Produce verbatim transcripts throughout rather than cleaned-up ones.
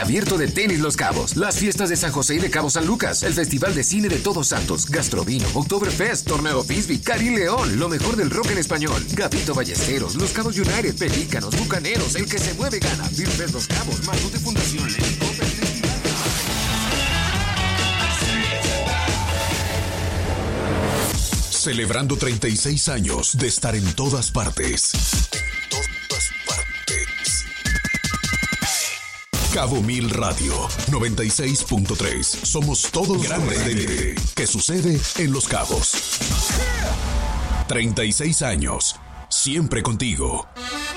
Abierto de Tenis Los Cabos, las fiestas de San José y de Cabo San Lucas, el Festival de Cine de Todos Santos, Gastrovino, Oktoberfest, Torneo Bisbee, Karim León, lo mejor del rock en español, Gavito Ballesteros, Los Cabos United, Pelícanos, Bucaneros, el que se mueve gana, Beer Fest Los Cabos, Matute Fundación, Lenny Cooper, Festival. Celebrando treinta y seis años de estar en todas partes. Cabo Mil Radio noventa y seis punto tres. Somos todos grandes de ¿Qué sucede en Los Cabos? treinta y seis años, siempre contigo.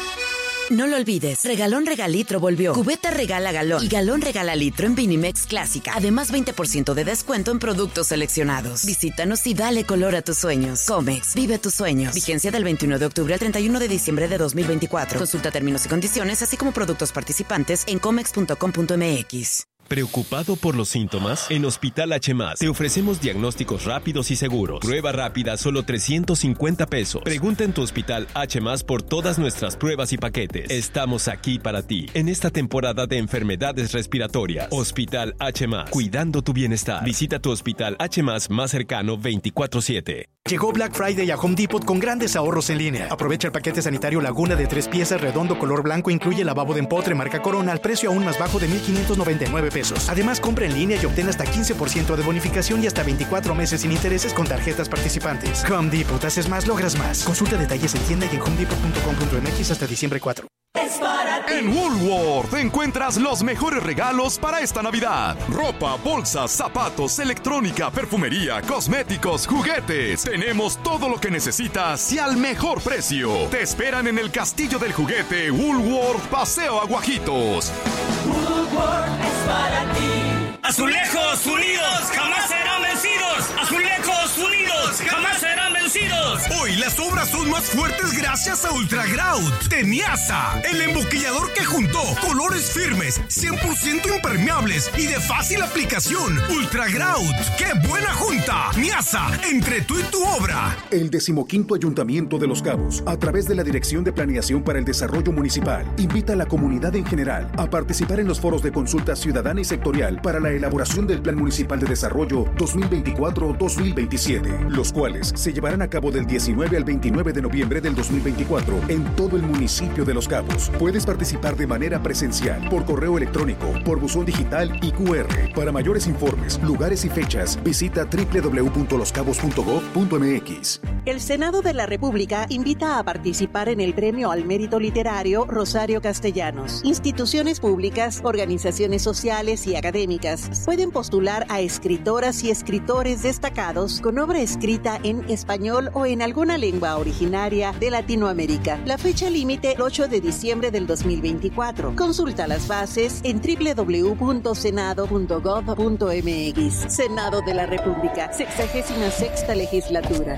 No lo olvides, Regalón Regalitro volvió. Cubeta regala galón y galón regala litro en Vinimex Clásica. Además, veinte por ciento de descuento en productos seleccionados. Visítanos y dale color a tus sueños. Comex, vive tus sueños. Vigencia del veintiuno de octubre al treinta y uno de diciembre de dos mil veinticuatro. Consulta términos y condiciones, así como productos participantes en comex punto com punto m x. ¿Preocupado por los síntomas? En Hospital H más te ofrecemos diagnósticos rápidos y seguros. Prueba rápida, solo trescientos cincuenta pesos. Pregunta en tu Hospital H más por todas nuestras pruebas y paquetes. Estamos aquí para ti en esta temporada de enfermedades respiratorias. Hospital H más, cuidando tu bienestar. Visita tu Hospital H más más cercano veinticuatro siete. Llegó Black Friday a Home Depot con grandes ahorros en línea. Aprovecha el paquete sanitario Laguna de tres piezas redondo color blanco, incluye lavabo de empotre marca Corona al precio aún más bajo de mil quinientos noventa y nueve pesos. Además, compra en línea y obtén hasta quince por ciento de bonificación y hasta veinticuatro meses sin intereses con tarjetas participantes. Home Depot, haces más, logras más. Consulta detalles en tienda y en home depot punto com punto m x hasta diciembre cuatro. Es para ti. En Woolworth encuentras los mejores regalos para esta Navidad. Ropa, bolsas, zapatos, electrónica, perfumería, cosméticos, juguetes. Tenemos todo lo que necesitas y al mejor precio. Te esperan en el Castillo del Juguete, Woolworth Paseo Aguajitos. Woolworth es para ti. Azulejos Unidos jamás serán vencidos. Azulejos Unidos jamás serán vencidos. Hoy las obras son más fuertes gracias a Ultra Grout de Niasa, el emboquillador que juntó colores firmes, cien por ciento impermeables y de fácil aplicación. Ultra Grout, ¡qué buena junta! Niasa, entre tú y tu obra. El decimoquinto Ayuntamiento de Los Cabos, a través de la Dirección de Planeación para el Desarrollo Municipal, invita a la comunidad en general a participar en los foros de consulta ciudadana y sectorial para la elaboración del Plan Municipal de Desarrollo dos mil veinticuatro a dos mil veintisiete, los cuales se llevarán a cabo del diecinueve al veintinueve de noviembre del dos mil veinticuatro en todo el municipio de Los Cabos. Puedes participar de manera presencial, por correo electrónico, por buzón digital y cu erre. Para mayores informes, lugares y fechas, visita doble u doble u doble u punto los cabos punto gov punto m x. El Senado de la República invita a participar en el Premio al Mérito Literario Rosario Castellanos. Instituciones públicas, organizaciones sociales y académicas pueden postular a escritoras y escritores destacados con obra escrita en español o en alguna lengua originaria de Latinoamérica. La fecha límite el ocho de diciembre del dos mil veinticuatro. Consulta las bases en doble u doble u doble u punto senado punto gov punto m x. Senado de la República, sexagésima sexta legislatura.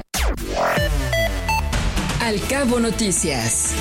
Al Cabo Noticias.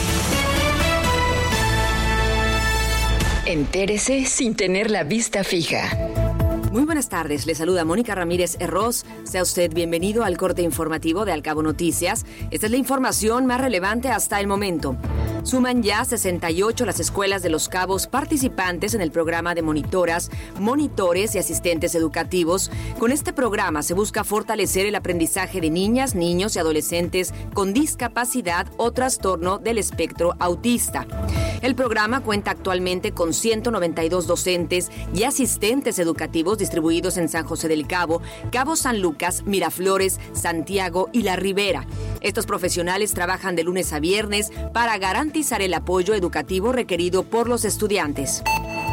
Entérese sin tener la vista fija. Muy buenas tardes, le saluda Mónica Ramírez Herroz. Sea usted bienvenido al corte informativo de Al Cabo Noticias. Esta es la información más relevante hasta el momento. Suman ya sesenta y ocho las escuelas de Los Cabos participantes en el programa de monitoras, monitores y asistentes educativos. Con este programa se busca fortalecer el aprendizaje de niñas, niños y adolescentes con discapacidad o trastorno del espectro autista. El programa cuenta actualmente con ciento noventa y dos docentes y asistentes educativos distribuidos en San José del Cabo, Cabo San Lucas, Miraflores, Santiago y La Ribera. Estos profesionales trabajan de lunes a viernes para garantizar el apoyo educativo requerido por los estudiantes.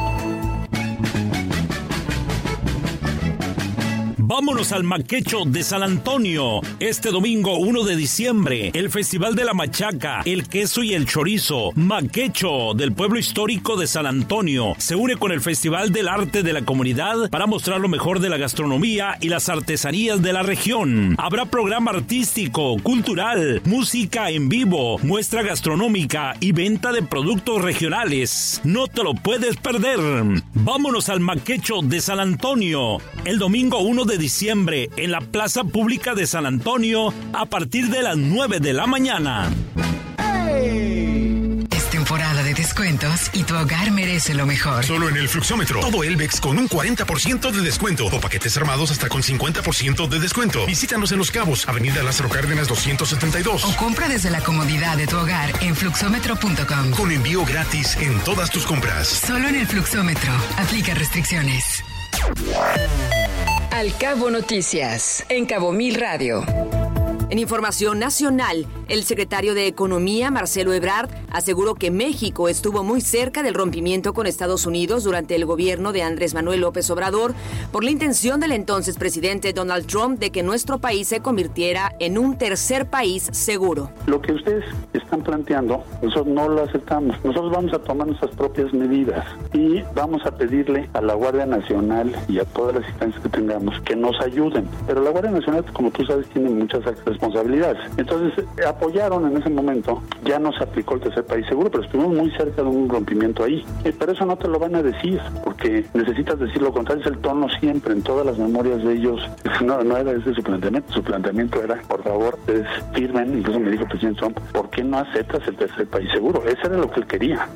Vámonos al Maquecho de San Antonio. Este domingo uno de diciembre, el Festival de la Machaca, el Queso y el Chorizo, Maquecho del pueblo histórico de San Antonio, se une con el Festival del Arte de la Comunidad para mostrar lo mejor de la gastronomía y las artesanías de la región. Habrá programa artístico, cultural, música en vivo, muestra gastronómica y venta de productos regionales. No te lo puedes perder. Vámonos al Maquecho de San Antonio, el domingo uno de diciembre en la Plaza Pública de San Antonio a partir de las nueve de la mañana. Es temporada de descuentos y tu hogar merece lo mejor. Solo en el Fluxómetro. Todo Elbex con un cuarenta por ciento de descuento o paquetes armados hasta con cincuenta por ciento de descuento. Visítanos en Los Cabos, Avenida Lázaro Cárdenas doscientos setenta y dos. O compra desde la comodidad de tu hogar en fluxómetro punto com. Con envío gratis en todas tus compras. Solo en el Fluxómetro. Aplica restricciones. Al Cabo Noticias, en Cabo Mil Radio. En información nacional, el secretario de Economía, Marcelo Ebrard, aseguró que México estuvo muy cerca del rompimiento con Estados Unidos durante el gobierno de Andrés Manuel López Obrador por la intención del entonces presidente Donald Trump de que nuestro país se convirtiera en un tercer país seguro. Lo que ustedes están planteando, nosotros no lo aceptamos. Nosotros vamos a tomar nuestras propias medidas y vamos a pedirle a la Guardia Nacional y a todas las instancias que tengamos que nos ayuden. Pero la Guardia Nacional, como tú sabes, tiene muchas responsabilidades. Entonces, apoyaron en ese momento, ya no se aplicó el tercer país seguro, pero estuvimos muy cerca de un rompimiento ahí. Eh, pero eso no te lo van a decir, porque necesitas decir lo contrario, es el tono siempre, en todas las memorias de ellos. No, no era ese su planteamiento, su planteamiento era, por favor, es, firmen, incluso me dijo el presidente Trump, ¿por qué no aceptas el tercer país seguro? Eso era lo que él quería.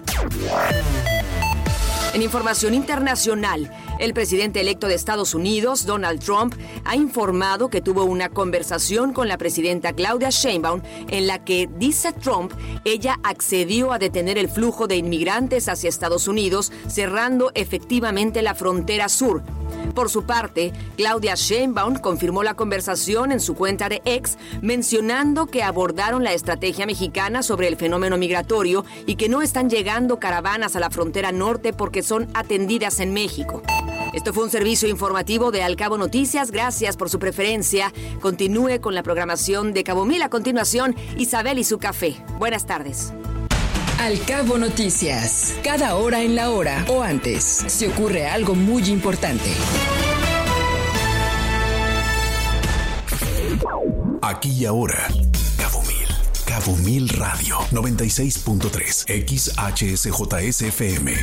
En información internacional, el presidente electo de Estados Unidos, Donald Trump, ha informado que tuvo una conversación con la presidenta Claudia Sheinbaum en la que, dice Trump, ella accedió a detener el flujo de inmigrantes hacia Estados Unidos, cerrando efectivamente la frontera sur. Por su parte, Claudia Sheinbaum confirmó la conversación en su cuenta de X, mencionando que abordaron la estrategia mexicana sobre el fenómeno migratorio y que no están llegando caravanas a la frontera norte porque son atendidas en México. Esto fue un servicio informativo de Al Cabo Noticias. Gracias por su preferencia. Continúe con la programación de Cabo Mil. A continuación, Isabel y su café. Buenas tardes. Al Cabo Noticias. Cada hora en la hora o antes, se ocurre algo muy importante. Aquí y ahora. Cabo Mil. Cabo Mil Radio. noventa y seis punto tres. X H S J S F M.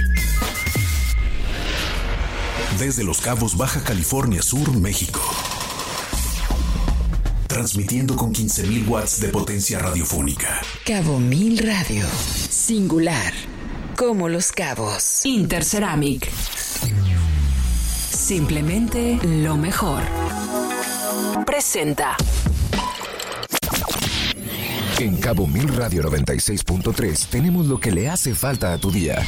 Desde Los Cabos, Baja California Sur, México. Transmitiendo con quince mil watts de potencia radiofónica. Cabo Mil Radio. Singular. Como Los Cabos. Interceramic. Simplemente lo mejor. Presenta. En Cabo Mil Radio noventa y seis punto tres tenemos lo que le hace falta a tu día.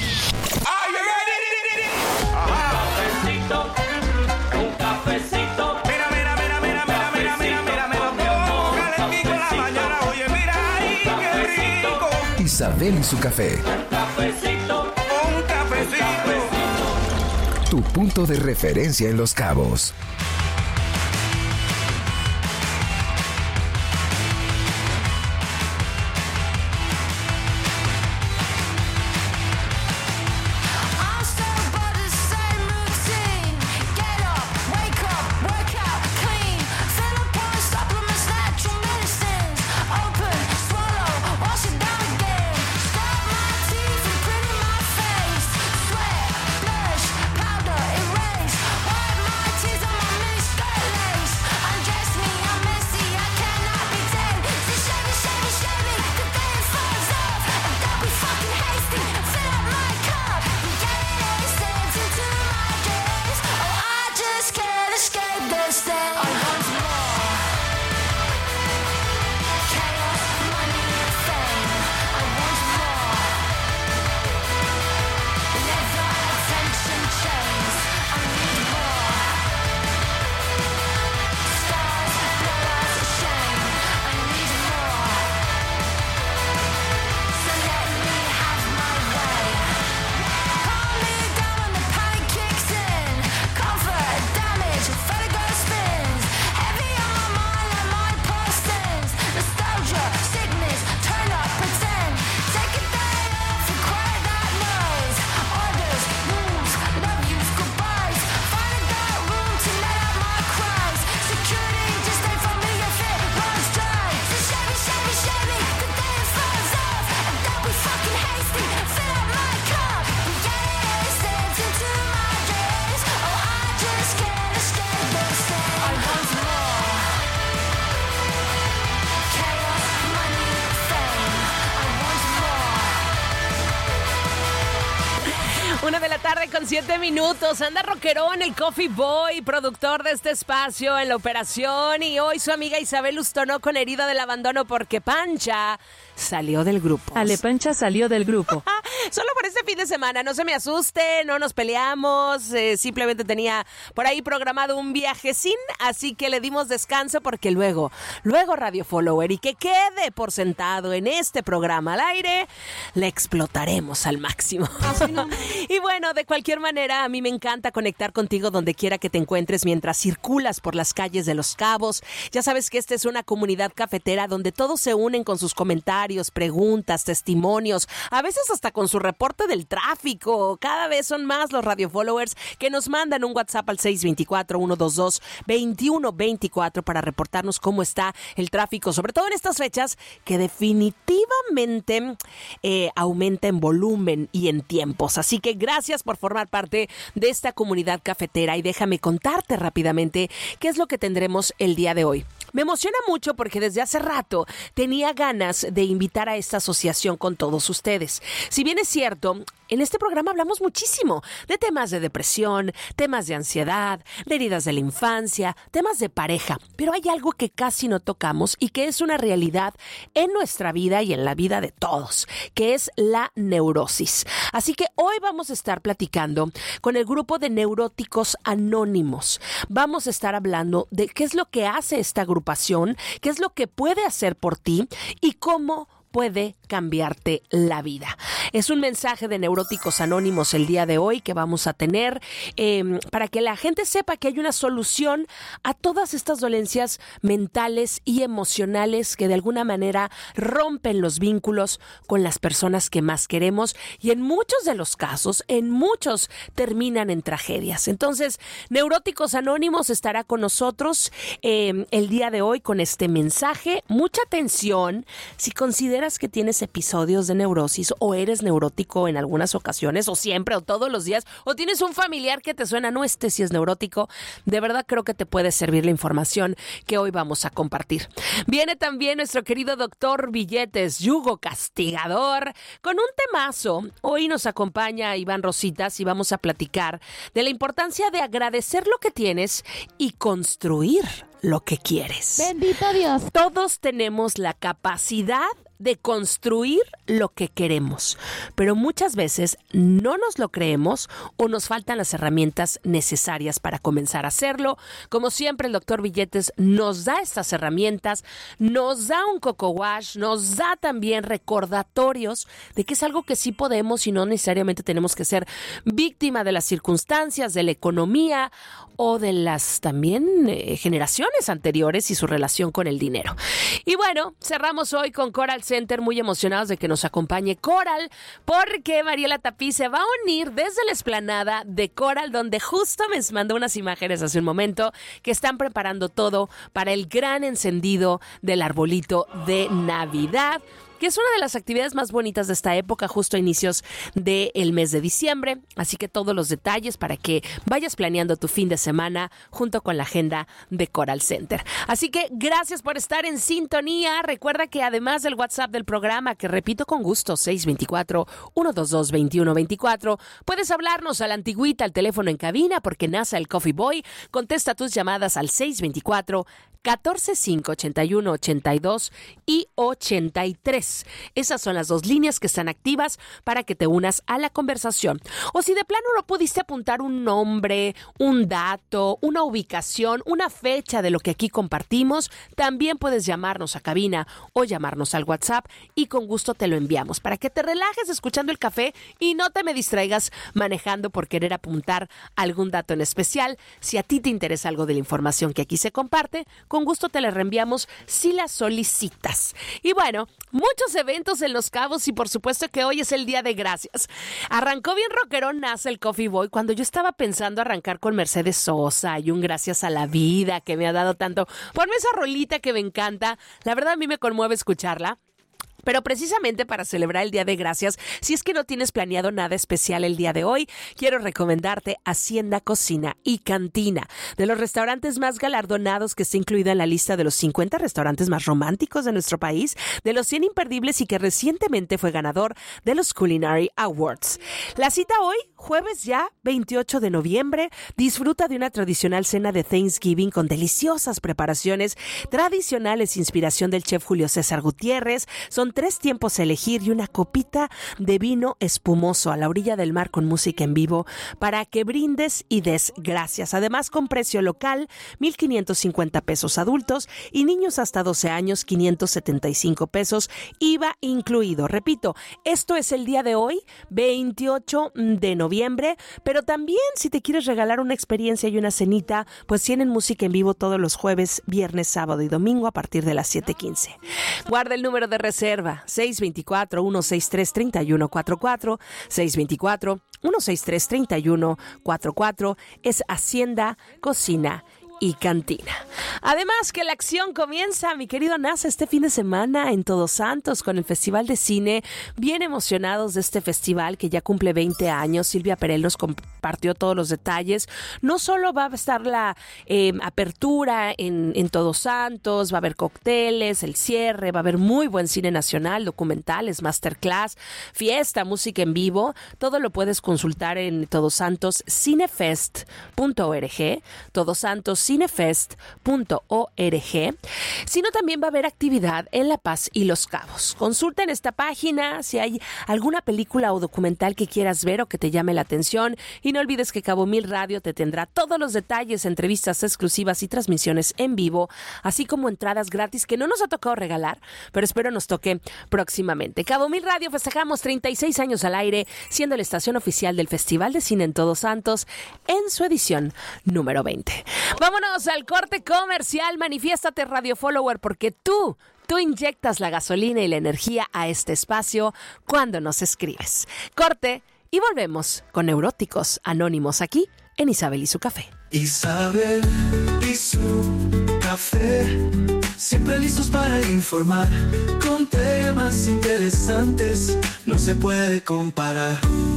Isabel y su café. Un cafecito, un cafecito. Tu punto de referencia en Los Cabos. tarde con siete minutos. Anda rockerón el Coffee Boy, productor de este espacio en la operación. Y hoy su amiga Isabel Ustonó con herida del abandono porque Pancha salió del grupo. Ale Pancha salió del grupo. Solo por este fin de semana, no se me asuste, no nos peleamos, eh, simplemente tenía por ahí programado un viajecín, así que le dimos descanso porque luego, luego Radio Follower y que quede por sentado en este programa al aire, le explotaremos al máximo. Y bueno, de cualquier manera, a mí me encanta conectar contigo donde quiera que te encuentres mientras circulas por las calles de Los Cabos. Ya sabes que esta es una comunidad cafetera donde todos se unen con sus comentarios, preguntas, testimonios, a veces hasta con su reporte del tráfico. Cada vez son más los radio followers que nos mandan un WhatsApp al seis dos cuatro, uno dos dos, dos uno dos cuatro para reportarnos cómo está el tráfico, sobre todo en estas fechas que definitivamente eh, aumenta en volumen y en tiempos. Así que gracias por formar parte de esta comunidad cafetera y déjame contarte rápidamente qué es lo que tendremos el día de hoy. Me emociona mucho porque desde hace rato tenía ganas de invitar a esta asociación con todos ustedes. Si bien es cierto, en este programa hablamos muchísimo de temas de depresión, temas de ansiedad, de heridas de la infancia, temas de pareja, pero hay algo que casi no tocamos y que es una realidad en nuestra vida y en la vida de todos, que es la neurosis. Así que hoy vamos a estar platicando con el grupo de Neuróticos Anónimos. Vamos a estar hablando de qué es lo que hace esta agrupación, qué es lo que puede hacer por ti y cómo puede cambiarte la vida. Es un mensaje de Neuróticos Anónimos el día de hoy que vamos a tener eh, para que la gente sepa que hay una solución a todas estas dolencias mentales y emocionales que de alguna manera rompen los vínculos con las personas que más queremos y en muchos de los casos, en muchos terminan en tragedias. Entonces, Neuróticos Anónimos estará con nosotros eh, el día de hoy con este mensaje. Mucha atención si consideras que tienes episodios de neurosis o eres neurótico en algunas ocasiones o siempre o todos los días o tienes un familiar que te suena, no, este sí es neurótico, de verdad creo que te puede servir la información que hoy vamos a compartir. Viene también nuestro querido doctor Billetes, yugo castigador, con un temazo. Hoy nos acompaña Iván Rositas y vamos a platicar de la importancia de agradecer lo que tienes y construir lo que quieres. Bendito Dios. Todos tenemos la capacidad de construir lo que queremos, pero muchas veces no nos lo creemos o nos faltan las herramientas necesarias para comenzar a hacerlo. Como siempre, el doctor Billetes nos da estas herramientas, nos da un coco wash, nos da también recordatorios de que es algo que sí podemos y no necesariamente tenemos que ser víctima de las circunstancias, de la economía o de las también eh, generaciones anteriores y su relación con el dinero. Y bueno, cerramos hoy con Coral Center, muy emocionados de que nos acompañe Coral, porque Mariela Tapí se va a unir desde la explanada de Coral, donde justo me mandó unas imágenes hace un momento que están preparando todo para el gran encendido del arbolito de Navidad, que es una de las actividades más bonitas de esta época, justo a inicios del mes de diciembre. Así que todos los detalles para que vayas planeando tu fin de semana junto con la agenda de Coral Center. Así que gracias por estar en sintonía. Recuerda que además del WhatsApp del programa, que repito con gusto, seis dos cuatro, uno dos dos, dos uno dos cuatro, puedes hablarnos a la antigüita, al teléfono en cabina, porque nace el Coffee Boy. Contesta tus llamadas al seis dos cuatro, catorce cinco, ochenta y uno, ochenta y dos y ochenta y tres. Esas son las dos líneas que están activas para que te unas a la conversación. O si de plano no pudiste apuntar un nombre, un dato, una ubicación, una fecha de lo que aquí compartimos, también puedes llamarnos a cabina o llamarnos al WhatsApp y con gusto te lo enviamos para que te relajes escuchando el café y no te me distraigas manejando por querer apuntar algún dato en especial. Si a ti te interesa algo de la información que aquí se comparte, con gusto te la reenviamos si la solicitas. Y bueno, muchos eventos en Los Cabos y por supuesto que hoy es el Día de Gracias. Arrancó bien rockerón nace el Coffee Boy cuando yo estaba pensando arrancar con Mercedes Sosa y un gracias a la vida que me ha dado tanto. Ponme esa rolita que me encanta. La verdad a mí me conmueve escucharla. Pero precisamente para celebrar el Día de Gracias, si es que no tienes planeado nada especial el día de hoy, quiero recomendarte Hacienda Cocina y Cantina, de los restaurantes más galardonados que está incluida en la lista de los cincuenta restaurantes más románticos de nuestro país, de los cien imperdibles y que recientemente fue ganador de los Culinary Awards. La cita hoy, jueves ya, veintiocho de noviembre, disfruta de una tradicional cena de Thanksgiving con deliciosas preparaciones tradicionales, inspiración del chef Julio César Gutiérrez. Son tres tiempos a elegir y una copita de vino espumoso a la orilla del mar con música en vivo para que brindes y des gracias. Además, con precio local, mil quinientos cincuenta pesos adultos y niños hasta doce años, quinientos setenta y cinco pesos, I V A incluido. Repito, esto es el día de hoy, veintiocho de noviembre, pero también si te quieres regalar una experiencia y una cenita, pues tienen música en vivo todos los jueves, viernes, sábado y domingo a partir de las siete quince. Guarda el número de reserva seis dos cuatro, uno seis tres, tres uno cuatro cuatro, seis dos cuatro, uno seis tres, tres uno cuatro cuatro, es Hacienda Cocina y Cantina. Además que la acción comienza, mi querido Nasa, este fin de semana en Todos Santos con el Festival de Cine. Bien emocionados de este festival que ya cumple veinte años. Silvia Perel nos compartió todos los detalles. No solo va a estar la eh, apertura en, en Todos Santos, va a haber cócteles, el cierre, va a haber muy buen cine nacional, documentales, masterclass, fiesta, música en vivo. Todo lo puedes consultar en Todos Santos cinefest punto org, Todos Santos cinefest punto org, sino también va a haber actividad en La Paz y Los Cabos. Consulta en esta página si hay alguna película o documental que quieras ver o que te llame la atención, y no olvides que Cabo Mil Radio te tendrá todos los detalles, entrevistas exclusivas y transmisiones en vivo, así como entradas gratis que no nos ha tocado regalar, pero espero nos toque próximamente. Cabo Mil Radio festejamos treinta y seis años al aire, siendo la estación oficial del Festival de Cine en Todos Santos en su edición número veinte. Vámonos al corte comercial. Manifiéstate, Radio Follower, porque tú, tú inyectas la gasolina y la energía a este espacio cuando nos escribes. Corte y volvemos con Neuróticos Anónimos aquí en Isabel y su café. Isabel y su café, siempre listos para informar, con temas interesantes, no se puede comparar.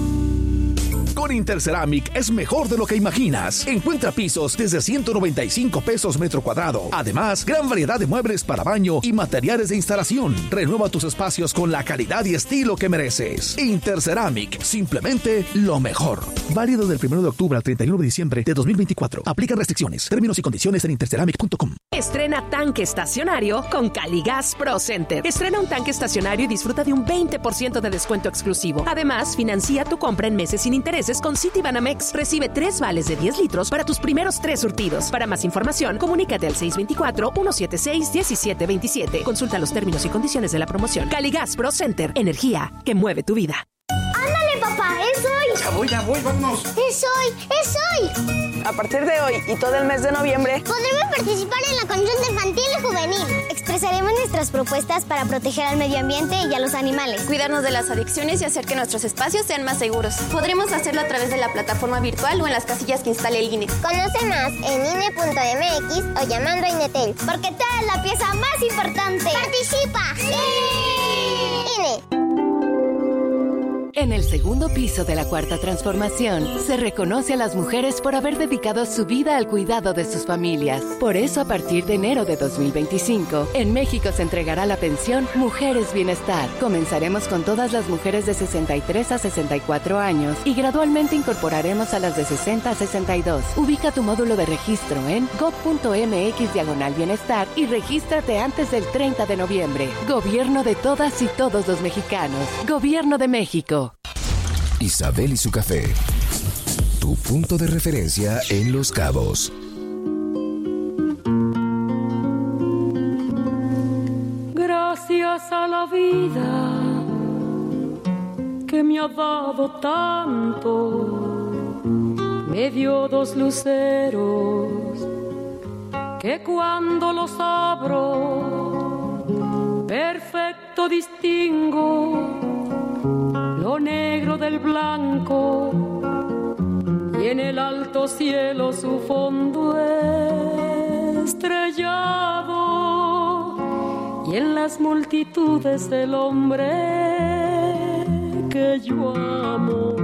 Con Interceramic es mejor de lo que imaginas. Encuentra pisos desde ciento noventa y cinco pesos metro cuadrado. Además, gran variedad de muebles para baño y materiales de instalación. Renueva tus espacios con la calidad y estilo que mereces. Interceramic, simplemente lo mejor. Válido del primero de octubre al treinta y uno de diciembre de dos mil veinticuatro. Aplica restricciones, términos y condiciones en interceramic punto com. Estrena tanque estacionario con Caligas Pro Center. Estrena un tanque estacionario y disfruta de un veinte por ciento de descuento exclusivo. Además, financia tu compra en meses sin intereses con Citibanamex. Recibe tres vales de diez litros para tus primeros tres surtidos. Para más información, comunícate al seis dos cuatro, uno siete seis, uno siete dos siete. Consulta los términos y condiciones de la promoción. Caligas Pro Center. Energía que mueve tu vida. ¡Ándale, papá! ¡Es hoy! Ya voy, ya voy, vámonos. ¡Es hoy! ¡Es hoy! A partir de hoy y todo el mes de noviembre podremos participar en la consulta infantil y juvenil. Expresaremos nuestras propuestas para proteger al medio ambiente y a los animales, cuidarnos de las adicciones y hacer que nuestros espacios sean más seguros. Podremos hacerlo a través de la plataforma virtual o en las casillas que instale el I N E. Conoce más en I N E punto M X o llamando a INETEL, porque tú eres la pieza más importante. ¡Participa! ¡Sí! I N E. En el segundo piso de la Cuarta Transformación, se reconoce a las mujeres por haber dedicado su vida al cuidado de sus familias. Por eso, a partir de enero de dos mil veinticinco, en México se entregará la pensión Mujeres Bienestar. Comenzaremos con todas las mujeres de sesenta y tres a sesenta y cuatro años y gradualmente incorporaremos a las de sesenta a sesenta y dos. Ubica tu módulo de registro en gob punto m x diagonal bienestar y regístrate antes del treinta de noviembre. Gobierno de todas y todos los mexicanos. Gobierno de México. Isabel y su café. Tu punto de referencia en Los Cabos. Gracias a la vida que me ha dado tanto, me dio dos luceros que cuando los abro perfecto distingo lo negro del blanco y en el alto cielo su fondo estrellado. Y y en las multitudes del hombre que yo amo.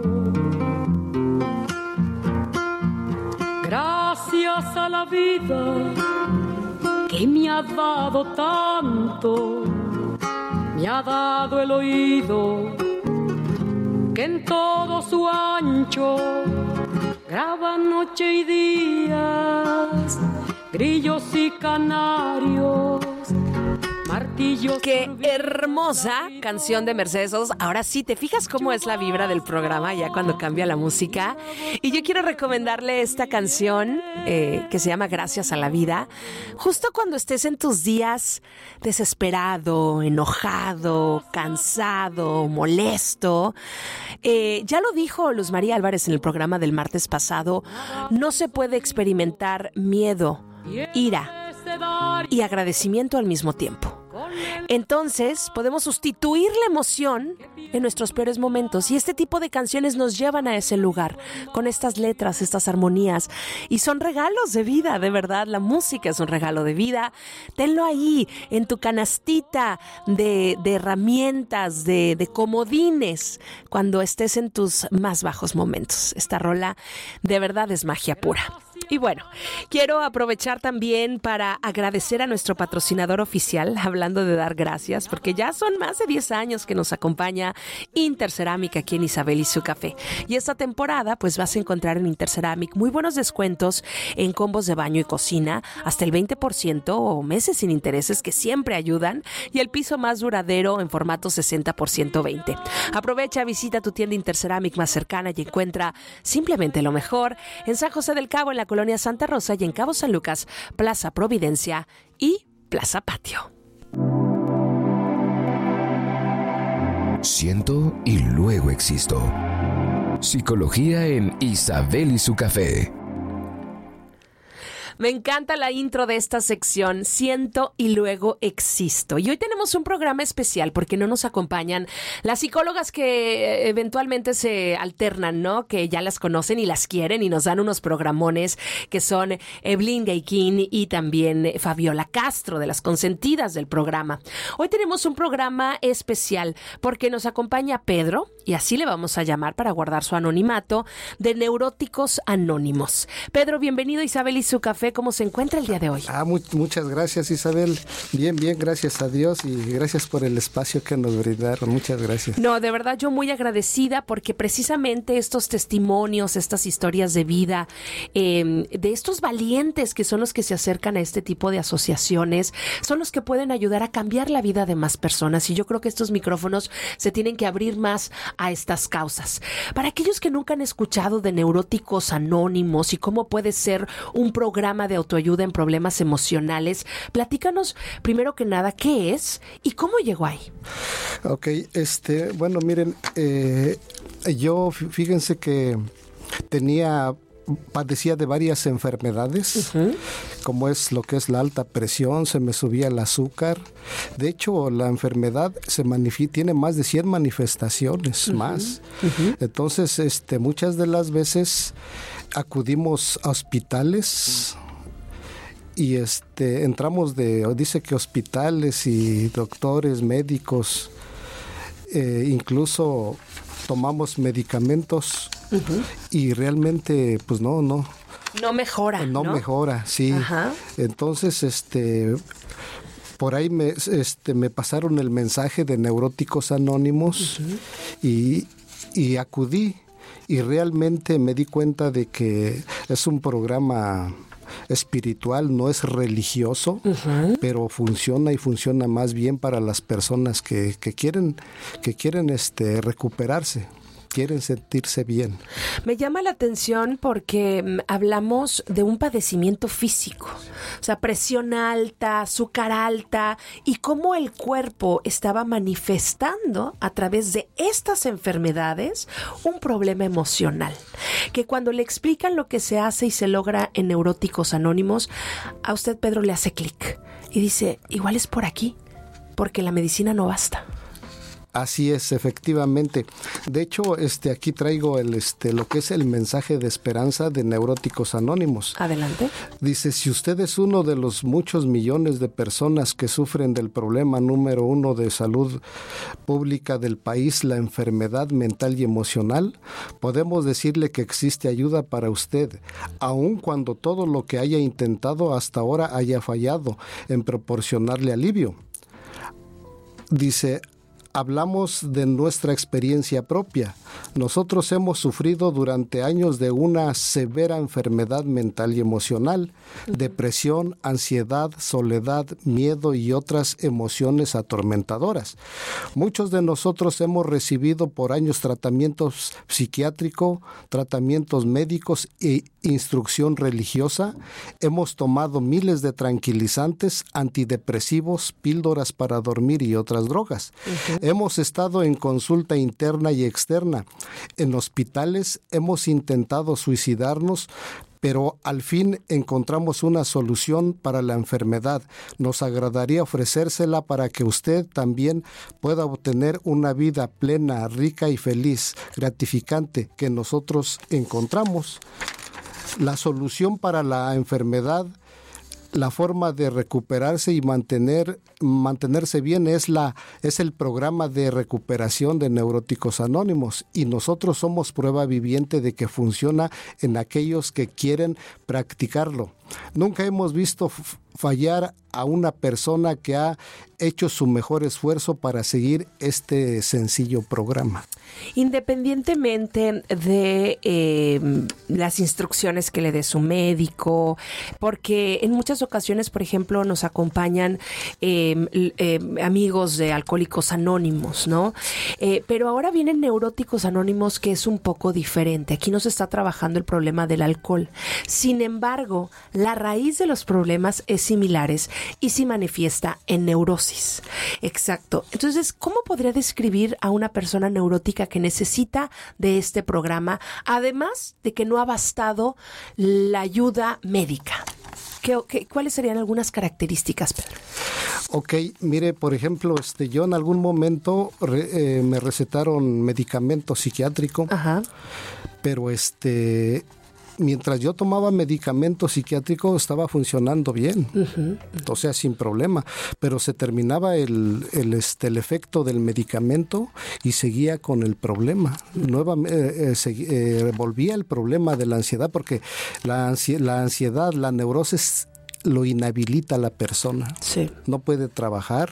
Gracias a la vida que me ha dado tanto, me ha dado el oído que en todo su ancho graba noche y días, grillos y canarios, martillos. Qué hermosa canción de Mercedes Sosa. Ahora sí, ¿te fijas cómo es la vibra del programa ya cuando cambia la música? Y yo quiero recomendarle esta canción eh, que se llama Gracias a la Vida. Justo cuando estés en tus días desesperado, enojado, cansado, molesto. Eh, ya lo dijo Luz María Álvarez en el programa del martes pasado. No se puede experimentar miedo, ira y agradecimiento al mismo tiempo. Entonces podemos sustituir la emoción en nuestros peores momentos y este tipo de canciones nos llevan a ese lugar con estas letras, estas armonías y son regalos de vida, de verdad. La música es un regalo de vida. Tenlo ahí en tu canastita de, de herramientas, de, de comodines cuando estés en tus más bajos momentos. Esta rola de verdad es magia pura. Y bueno, quiero aprovechar también para agradecer a nuestro patrocinador oficial, hablando de dar gracias, porque ya son más de diez años que nos acompaña Interceramic aquí en Isabel y su café. Y esta temporada pues vas a encontrar en Interceramic muy buenos descuentos en combos de baño y cocina, hasta el veinte por ciento o meses sin intereses que siempre ayudan, y el piso más duradero en formato sesenta por ciento veinte. Aprovecha, visita tu tienda Interceramic más cercana y encuentra simplemente lo mejor en San José del Cabo, en la Colonia Santa Rosa, y en Cabo San Lucas, Plaza Providencia y Plaza Patio. Siento y luego existo. Psicología en Isabel y su café. Me encanta la intro de esta sección, Siento y luego existo. Y hoy tenemos un programa especial porque no nos acompañan las psicólogas que eventualmente se alternan, ¿no? Que ya las conocen y las quieren y nos dan unos programones que son Evelyn Gaikin y también Fabiola Castro, de las consentidas del programa. Hoy tenemos un programa especial porque nos acompaña Pedro, y así le vamos a llamar para guardar su anonimato, de Neuróticos Anónimos. Pedro, bienvenido a Isabel y su café. ¿Cómo se encuentra el día de hoy? Ah, muy, muchas gracias, Isabel. Bien, bien, gracias a Dios y gracias por el espacio que nos brindaron. Muchas gracias. No, de verdad yo muy agradecida porque precisamente estos testimonios, estas historias de vida, eh, de estos valientes que son los que se acercan a este tipo de asociaciones, son los que pueden ayudar a cambiar la vida de más personas, y yo creo que estos micrófonos se tienen que abrir más a estas causas. Para aquellos que nunca han escuchado de Neuróticos Anónimos y cómo puede ser un programa de autoayuda en problemas emocionales, platícanos primero que nada qué es y cómo llegó ahí. Ok, este, bueno, miren, eh, yo fíjense que tenía padecía de varias enfermedades, uh-huh. como es lo que es la alta presión, se me subía el azúcar. De hecho, la enfermedad se manifiesta, tiene más de cien manifestaciones uh-huh. más. Uh-huh. Entonces, este, muchas de las veces acudimos a hospitales y este, entramos de, dice que hospitales y doctores, médicos, eh, incluso tomamos medicamentos uh-huh. y realmente pues no, no. No mejora, No, no mejora, sí. Ajá. Entonces, este, por ahí me, este, me pasaron el mensaje de Neuróticos Anónimos uh-huh. y, y acudí y realmente me di cuenta de que es un programa espiritual, no es religioso, uh-huh. pero funciona y funciona más bien para las personas que, que quieren, que quieren este, recuperarse. Quieren sentirse bien. Me llama la atención porque um, hablamos de un padecimiento físico, o sea, presión alta, azúcar alta, y cómo el cuerpo estaba manifestando a través de estas enfermedades un problema emocional, que cuando le explican lo que se hace y se logra en Neuróticos Anónimos, a usted, Pedro, le hace clic y dice, igual es por aquí, porque la medicina no basta. Así es, efectivamente. De hecho, este, aquí traigo el, este, lo que es el mensaje de esperanza de Neuróticos Anónimos. Adelante. Dice, si usted es uno de los muchos millones de personas que sufren del problema número uno de salud pública del país, la enfermedad mental y emocional, podemos decirle que existe ayuda para usted, aun cuando todo lo que haya intentado hasta ahora haya fallado en proporcionarle alivio. Dice, hablamos de nuestra experiencia propia. Nosotros hemos sufrido durante años de una severa enfermedad mental y emocional, depresión, ansiedad, soledad, miedo y otras emociones atormentadoras. Muchos de nosotros hemos recibido por años tratamientos psiquiátricos, tratamientos médicos e instrucción religiosa. Hemos tomado miles de tranquilizantes, antidepresivos, píldoras para dormir y otras drogas. Uh-huh. Hemos estado en consulta interna y externa. En hospitales hemos intentado suicidarnos, pero al fin encontramos una solución para la enfermedad. Nos agradaría ofrecérsela para que usted también pueda obtener una vida plena, rica y feliz, gratificante que nosotros encontramos. La solución para la enfermedad, la forma de recuperarse y mantener, mantenerse bien es, la, es el programa de recuperación de Neuróticos Anónimos, y nosotros somos prueba viviente de que funciona en aquellos que quieren practicarlo. Nunca hemos visto fallar a una persona que ha hecho su mejor esfuerzo para seguir este sencillo programa. Independientemente de eh, las instrucciones que le dé su médico, porque en muchas ocasiones, por ejemplo, nos acompañan eh, eh, amigos de Alcohólicos Anónimos, ¿no? Eh, pero ahora vienen Neuróticos Anónimos, que es un poco diferente. Aquí nos está trabajando el problema del alcohol. Sin embargo, la raíz de los problemas es similares y se manifiesta en neurosis. Exacto. Entonces, ¿cómo podría describir a una persona neurótica que necesita de este programa, además de que no ha bastado la ayuda médica? ¿Qué, qué, ¿Cuáles serían algunas características, Pedro? Ok, mire, por ejemplo, este, yo en algún momento re, eh, me recetaron medicamento psiquiátrico. Ajá. Pero este... mientras yo tomaba medicamento psiquiátrico estaba funcionando bien, uh-huh. o sea, sin problema, pero se terminaba el, el, este, el efecto del medicamento y seguía con el problema. Nuevamente, eh, se, eh, volvía el problema de la ansiedad, porque la, ansi- la ansiedad, la neurosis lo inhabilita a la persona. Sí. No puede trabajar,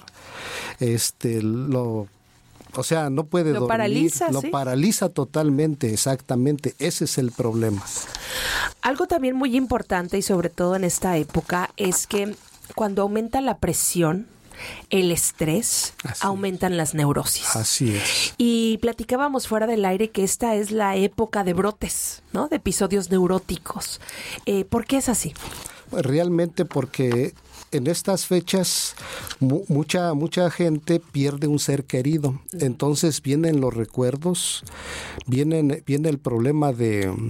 este, lo... O sea, no puede lo dormir, paraliza, lo ¿sí? paraliza totalmente, exactamente, ese es el problema. Algo también muy importante, y sobre todo en esta época, es que cuando aumenta la presión, el estrés, Así aumentan es. las neurosis. Así es. Y platicábamos fuera del aire que esta es la época de brotes, ¿no? De episodios neuróticos. Eh, ¿Por qué es así? Realmente porque en estas fechas mu- mucha mucha gente pierde un ser querido, entonces vienen los recuerdos, vienen viene el problema de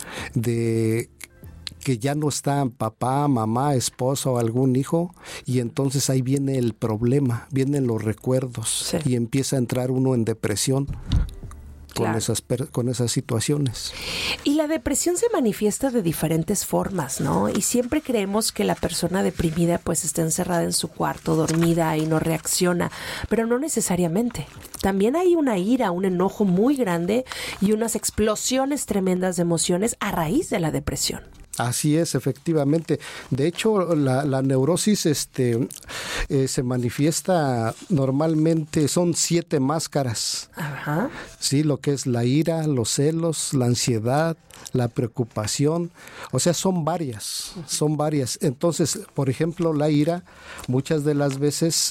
de que ya no está papá, mamá, esposo o algún hijo, y entonces ahí viene el problema, vienen los recuerdos, sí. y empieza a entrar uno en depresión. Con, claro. esas, con esas situaciones. Y la depresión se manifiesta de diferentes formas, ¿no? Y siempre creemos que la persona deprimida pues está encerrada en su cuarto, dormida y no reacciona, pero no necesariamente. También hay una ira, un enojo muy grande y unas explosiones tremendas de emociones a raíz de la depresión. Así es, efectivamente. De hecho, la, la neurosis este, eh, se manifiesta normalmente, son siete máscaras. Ajá. Sí, lo que es la ira, los celos, la ansiedad, la preocupación. O sea, son varias, son varias. Entonces, por ejemplo, la ira, muchas de las veces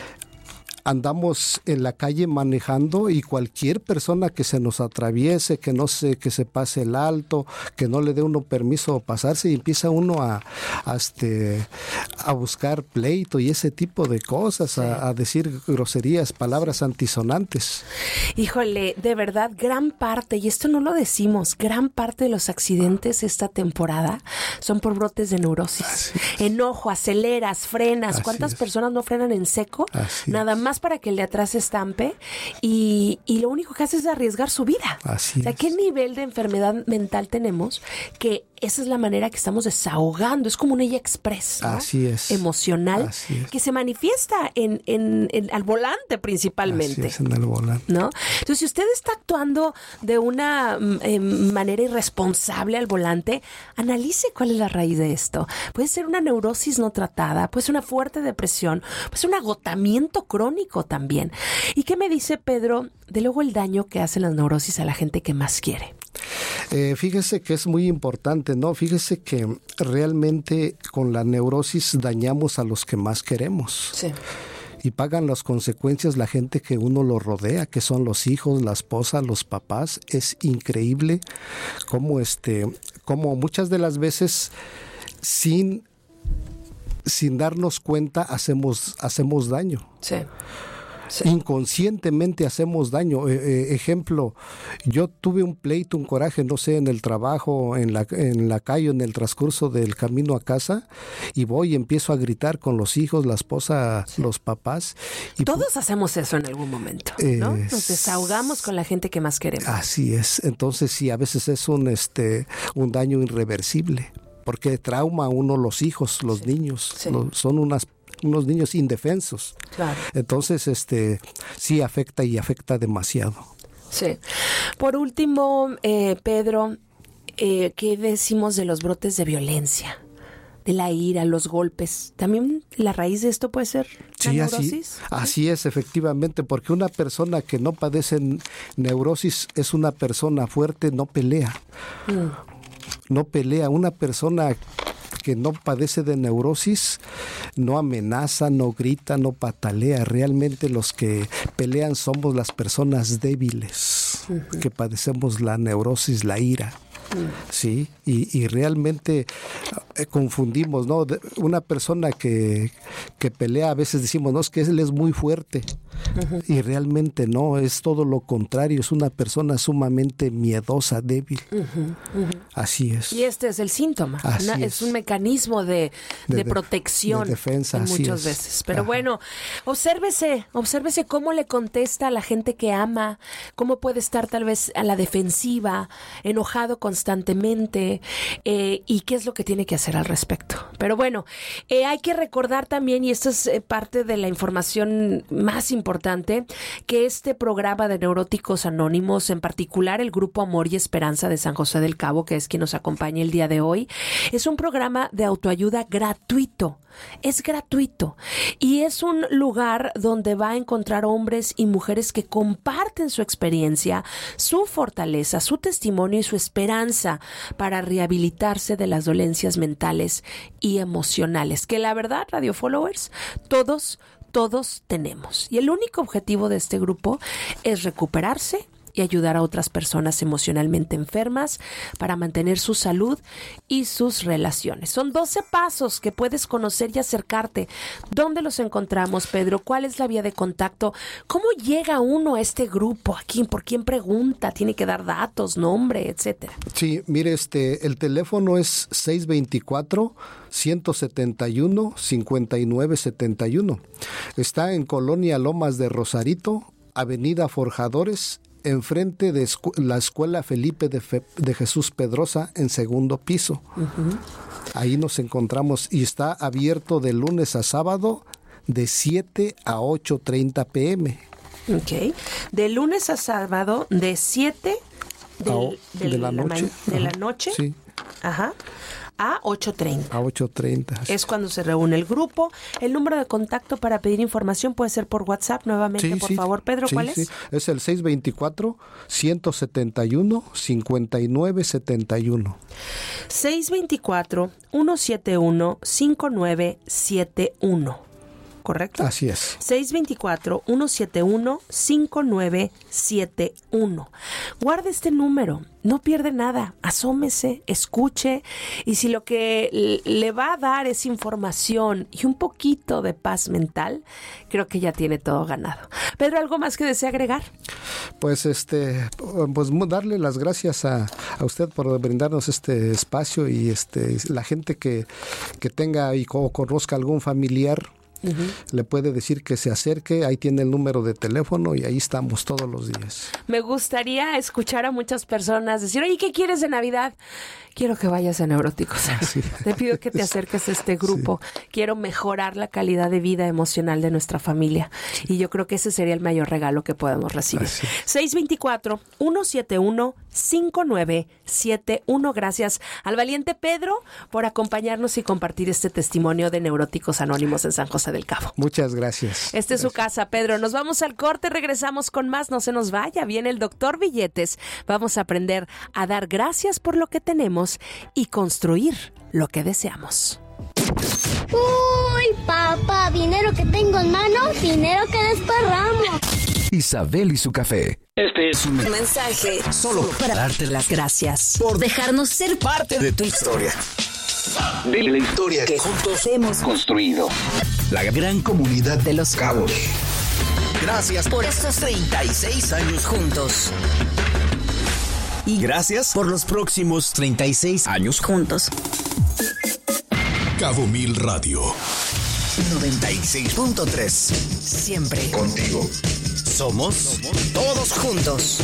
andamos en la calle manejando y cualquier persona que se nos atraviese, que no se, que se pase el alto, que no le dé uno permiso de pasarse, y empieza uno a, a, este, a buscar pleito y ese tipo de cosas, sí. a, a decir groserías, palabras antisonantes. Híjole, de verdad, gran parte, y esto no lo decimos, gran parte de los accidentes esta temporada son por brotes de neurosis. Enojo, aceleras, frenas. Así ¿Cuántas es. personas no frenan en seco? Así Nada es. más nomás para que el de atrás se estampe y, y lo único que hace es arriesgar su vida. Así o sea, ¿qué nivel de enfermedad mental tenemos? Que esa es la manera que estamos desahogando. Es como una ella express, ¿no? Así es. Emocional, Así es. que se manifiesta en, en, en al volante principalmente. Así es, en el volante. ¿No? Entonces, si usted está actuando de una eh, manera irresponsable al volante, analice cuál es la raíz de esto. Puede ser una neurosis no tratada, puede ser una fuerte depresión, puede ser un agotamiento crónico también. ¿Y qué me dice Pedro de luego el daño que hacen las neurosis a la gente que más quiere? Eh, fíjese que es muy importante, ¿no? Fíjese que realmente con la neurosis dañamos a los que más queremos. Sí. Y pagan las consecuencias la gente que uno lo rodea, que son los hijos, la esposa, los papás. Es increíble cómo, este, cómo muchas de las veces sin, sin darnos cuenta hacemos, hacemos daño. Sí. Sí. Inconscientemente hacemos daño. Eh, eh, ejemplo, yo tuve un pleito, un coraje, no sé, en el trabajo, en la, en la calle, en el transcurso del camino a casa, y voy y empiezo a gritar con los hijos, la esposa, sí. los papás. Y todos hacemos eso en algún momento, ¿no? Eh, Nos desahogamos con la gente que más queremos. Así es. Entonces sí, a veces es un, este, un daño irreversible, porque trauma a uno los hijos, los sí. niños, sí. Los, son unas unos niños indefensos. Claro. Entonces, este, sí afecta y afecta demasiado. Sí. Por último, eh, Pedro, eh, ¿qué decimos de los brotes de violencia? De la ira, los golpes. ¿También la raíz de esto puede ser la sí, neurosis? Así, así es, efectivamente, porque una persona que no padece neurosis es una persona fuerte, no pelea. Mm. No pelea. Una persona que no padece de neurosis no amenaza, no grita, no patalea. Realmente los que pelean somos las personas débiles, uh-huh. que padecemos la neurosis, la ira. Sí, y, y realmente eh, confundimos, ¿no? De, una persona que, que pelea, a veces decimos, no, es que él es muy fuerte. Uh-huh. Y realmente no, es todo lo contrario, es una persona sumamente miedosa, débil. Uh-huh. Uh-huh. Así es. Y este es el síntoma, una, es. es un mecanismo de, de, de protección, de defensa, en muchas es. veces. Pero Ajá. bueno, obsérvese, obsérvese cómo le contesta a la gente que ama, cómo puede estar tal vez a la defensiva, enojado constantemente, eh, y qué es lo que tiene que hacer al respecto. Pero bueno, eh, hay que recordar también, y esto es eh, parte de la información más importante, que este programa de Neuróticos Anónimos, en particular el Grupo Amor y Esperanza de San José del Cabo, que es quien nos acompaña el día de hoy, es un programa de autoayuda gratuito. Es gratuito y es un lugar donde va a encontrar hombres y mujeres que comparten su experiencia, su fortaleza, su testimonio y su esperanza para rehabilitarse de las dolencias mentales y emocionales, que la verdad, Radio Followers, todos Todos tenemos. Y el único objetivo de este grupo es recuperarse y ayudar a otras personas emocionalmente enfermas para mantener su salud y sus relaciones. Son doce pasos que puedes conocer y acercarte. ¿Dónde los encontramos, Pedro? ¿Cuál es la vía de contacto? ¿Cómo llega uno a este grupo? ¿A quién? ¿Por quién pregunta? ¿Tiene que dar datos, nombre, etcétera? Sí, mire, este, el teléfono es seis veinticuatro, ciento setenta y uno, cincuenta y nueve setenta y uno. Está en Colonia Lomas de Rosarito, Avenida Forjadores, enfrente de escu- la Escuela Felipe de, Fe- de Jesús Pedrosa, en segundo piso. Uh-huh. Ahí nos encontramos y está abierto de lunes a sábado de siete a ocho treinta pm. Ok. De lunes a sábado de siete del, a, del, de la noche. De la noche. Sí. Ajá. A ocho treinta. A ocho treinta. Es cuando se reúne el grupo. El número de contacto para pedir información puede ser por WhatsApp nuevamente, sí, por sí, favor. Pedro, sí, ¿cuál sí. es? Es el seis veinticuatro, ciento setenta y uno, cincuenta y nueve setenta y uno. seis veinticuatro, ciento setenta y uno, cincuenta y nueve setenta y uno. ¿Correcto? Así es. seis veinticuatro, ciento setenta y uno, cincuenta y nueve setenta y uno. Guarde este número, no pierde nada, asómese, escuche, y si lo que le va a dar es información y un poquito de paz mental, creo que ya tiene todo ganado. Pedro, ¿algo más que desea agregar? Pues este, pues darle las gracias a, a usted por brindarnos este espacio, y este la gente que, que tenga y o conozca algún familiar uh-huh. le puede decir que se acerque, ahí tiene el número de teléfono y ahí estamos todos los días. Me gustaría escuchar a muchas personas decir, oye, ¿qué quieres de Navidad? Quiero que vayas a Neuróticos. Sí. Te pido que te acerques a este grupo. Sí. Quiero mejorar la calidad de vida emocional de nuestra familia. Sí. Y yo creo que ese sería el mayor regalo que podemos recibir. Sí. seis dos cuatro, uno siete uno, cinco nueve siete uno. Gracias al valiente Pedro por acompañarnos y compartir este testimonio de Neuróticos Anónimos en San José del Cabo. Muchas gracias. Esta gracias. es su casa, Pedro. Nos vamos al corte, regresamos con más. No se nos vaya. Viene el doctor Billetes. Vamos a aprender a dar gracias por lo que tenemos y construir lo que deseamos. Uy, papá, dinero que tengo en mano, dinero que desparramo. Isabel y su café. Este es un mensaje solo para darte las gracias por dejarnos ser parte de tu historia. De la historia que juntos hemos construido. La gran comunidad de Los Cabos. Gracias por estos treinta y seis años juntos. Y gracias por los próximos treinta y seis años juntos. Cabo Mil Radio noventa y seis punto tres. Siempre contigo. Somos todos juntos.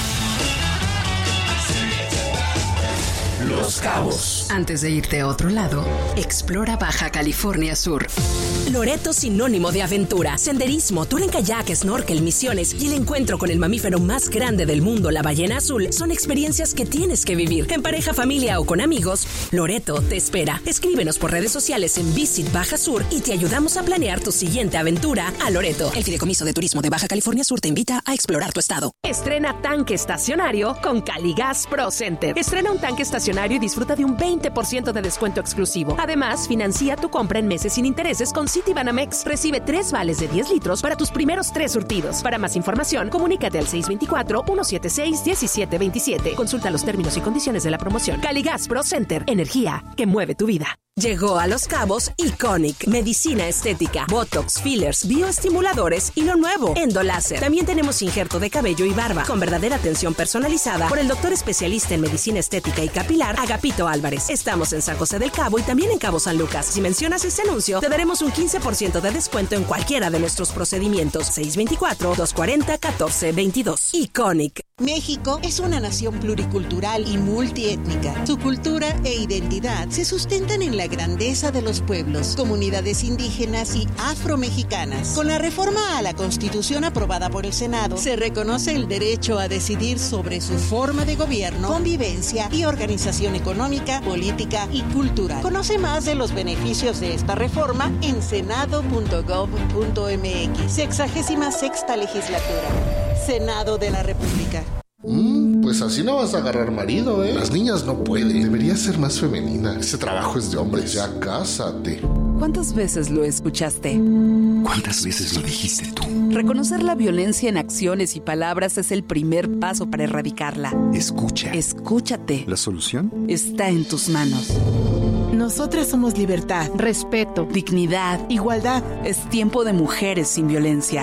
Los Cabos. Antes de irte a otro lado, explora Baja California Sur. Loreto, sinónimo de aventura, senderismo, tour en kayak, snorkel, misiones y el encuentro con el mamífero más grande del mundo, la ballena azul, son experiencias que tienes que vivir. En pareja, familia o con amigos, Loreto te espera. Escríbenos por redes sociales en Visit Baja Sur y te ayudamos a planear tu siguiente aventura a Loreto. El Fideicomiso de Turismo de Baja California Sur te invita a explorar tu estado. Estrena tanque estacionario con Caligas Pro Center. Estrena un tanque estacionario y disfruta de un veinte por ciento de descuento exclusivo. Además, financia tu compra en meses sin intereses con Citibanamex. Recibe tres vales de diez litros para tus primeros tres surtidos. Para más información, comunícate al seis dos cuatro, uno siete seis, uno siete dos siete. Consulta los términos y condiciones de la promoción. Caligas Pro Center. Energía que mueve tu vida. Llegó a Los Cabos Iconic, medicina estética, botox, fillers, bioestimuladores y lo nuevo, Endoláser. También tenemos injerto de cabello y barba con verdadera atención personalizada por el doctor especialista en medicina estética y capilar, Agapito Álvarez. Estamos en San José del Cabo y también en Cabo San Lucas. Si mencionas este anuncio, te daremos un quince por ciento de descuento en cualquiera de nuestros procedimientos. seis dos cuatro, dos cuatro cero, uno cuatro dos dos. Iconic. México es una nación pluricultural y multiétnica. Su cultura e identidad se sustentan en la grandeza de los pueblos, comunidades indígenas y afromexicanas. Con la reforma a la Constitución aprobada por el Senado, se reconoce el derecho a decidir sobre su forma de gobierno, convivencia y organización económica, política y cultural. Conoce más de los beneficios de esta reforma en senado punto gov punto mx. Sexagésima sexta legislatura. Senado de la República. Mm, pues así no vas a agarrar marido, ¿eh? Las niñas no pueden. Deberías ser más femenina. Ese trabajo es de hombres. Ya cásate. ¿Cuántas veces lo escuchaste? ¿Cuántas veces lo dijiste tú? Reconocer la violencia en acciones y palabras es el primer paso para erradicarla. Escucha. Escúchate. ¿La solución? Está en tus manos. Nosotras somos libertad, respeto, dignidad, igualdad. Es tiempo de mujeres sin violencia.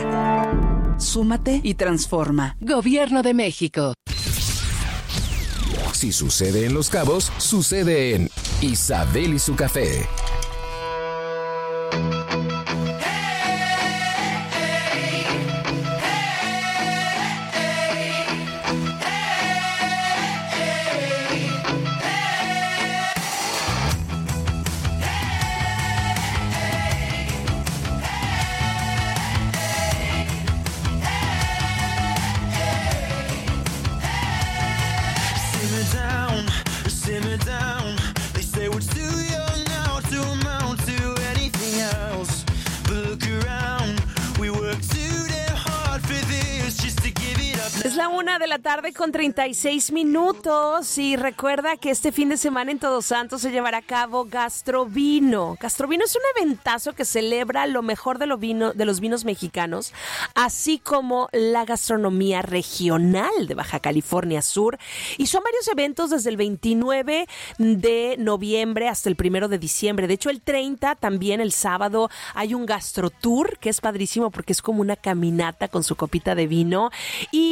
Súmate y transforma. Gobierno de México. Si sucede en Los Cabos, sucede en Isabel y su café. Es la una de la tarde con treinta y seis minutos y recuerda que este fin de semana en Todos Santos se llevará a cabo Gastrovino. Gastrovino es un eventazo que celebra lo mejor de, lo vino, de los vinos mexicanos, así como la gastronomía regional de Baja California Sur. Y son varios eventos desde el veintinueve de noviembre hasta el primero de diciembre. De hecho, el treinta también, el sábado, hay un gastrotour que es padrísimo porque es como una caminata con su copita de vino. Y el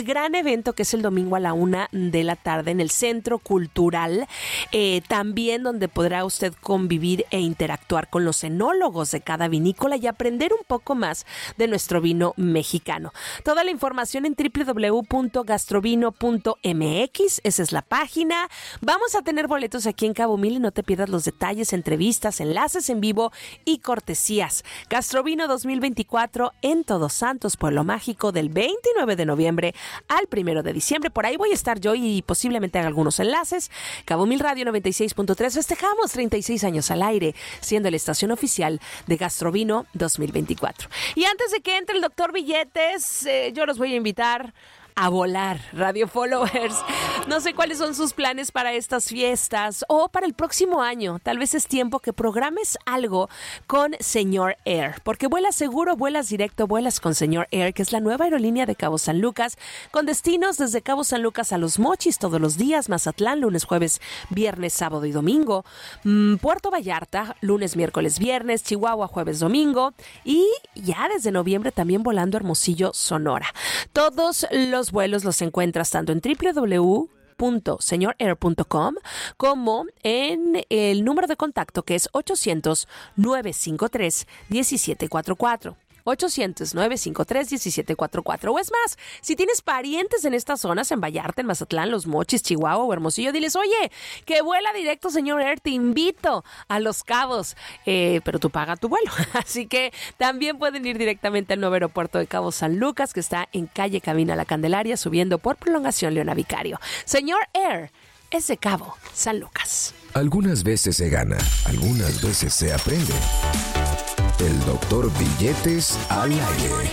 gran evento que es el domingo a la una de la tarde en el Centro Cultural, eh, también donde podrá usted convivir e interactuar con los enólogos de cada vinícola y aprender un poco más de nuestro vino mexicano. Toda la información en doble u doble u doble u punto gastrovino punto eme equis, esa es la página. Vamos a tener boletos aquí en Cabo Mil y no te pierdas los detalles, entrevistas, enlaces en vivo y cortesías. Gastrovino dos mil veinticuatro en Todos Santos, Pueblo Mágico, del veintinueve de noviembre al primero de diciembre. Por ahí voy a estar yo y posiblemente haga algunos enlaces. Cabo Mil Radio noventa y seis punto tres. Festejamos treinta y seis años al aire, siendo la estación oficial de Gastrovino dos mil veinticuatro. Y antes de que entre el doctor Billetes, eh, yo los voy a invitar a volar, Radio Followers. No sé cuáles son sus planes para estas fiestas o para el próximo año. Tal vez es tiempo que programes algo con Señor Air, porque vuelas seguro, vuelas directo, vuelas con Señor Air, que es la nueva aerolínea de Cabo San Lucas, con destinos desde Cabo San Lucas a Los Mochis todos los días, Mazatlán, lunes, jueves, viernes, sábado y domingo, mm, Puerto Vallarta, lunes, miércoles, viernes, Chihuahua, jueves, domingo, y ya desde noviembre también volando a Hermosillo, Sonora. Todos los vuelos los encuentras tanto en doble u doble u doble u punto señor air punto com como en el número de contacto que es ochocientos, nueve cinco tres, diecisiete cuarenta y cuatro. ochocientos, nueve cinco tres, diecisiete cuarenta y cuatro. O es más, si tienes parientes en estas zonas, en Vallarta, en Mazatlán, Los Mochis, Chihuahua o Hermosillo, diles, oye, que vuela directo Señor Air, te invito a Los Cabos, eh, pero tú paga tu vuelo. Así que también pueden ir directamente al nuevo aeropuerto de Cabo San Lucas, que está en calle Cabina La Candelaria, subiendo por Prolongación Leona Vicario. Señor Air es de Cabo San Lucas. Algunas veces se gana, algunas veces se aprende. El doctor Billetes al aire.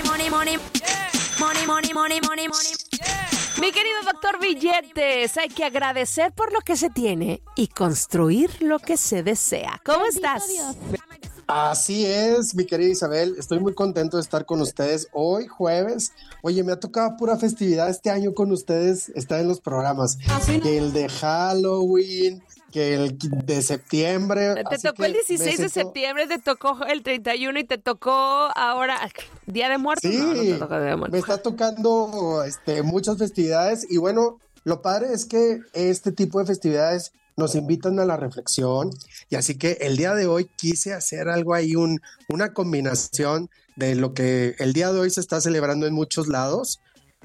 Mi querido doctor Billetes, hay que agradecer por lo que se tiene y construir lo que se desea. ¿Cómo estás? Así es, mi querida Isabel. Estoy muy contento de estar con ustedes hoy, jueves. Oye, me ha tocado pura festividad este año con ustedes, estar en los programas. Que el de Halloween, que el de septiembre. Te tocó el dieciséis de septiembre, te tocó el treinta y uno y te tocó ahora Día de Muertos. Sí, no, no te toca Día de Muertos. Me está tocando este, muchas festividades y bueno, lo padre es que este tipo de festividades nos invitan a la reflexión y así que el día de hoy quise hacer algo ahí, un, una combinación de lo que el día de hoy se está celebrando en muchos lados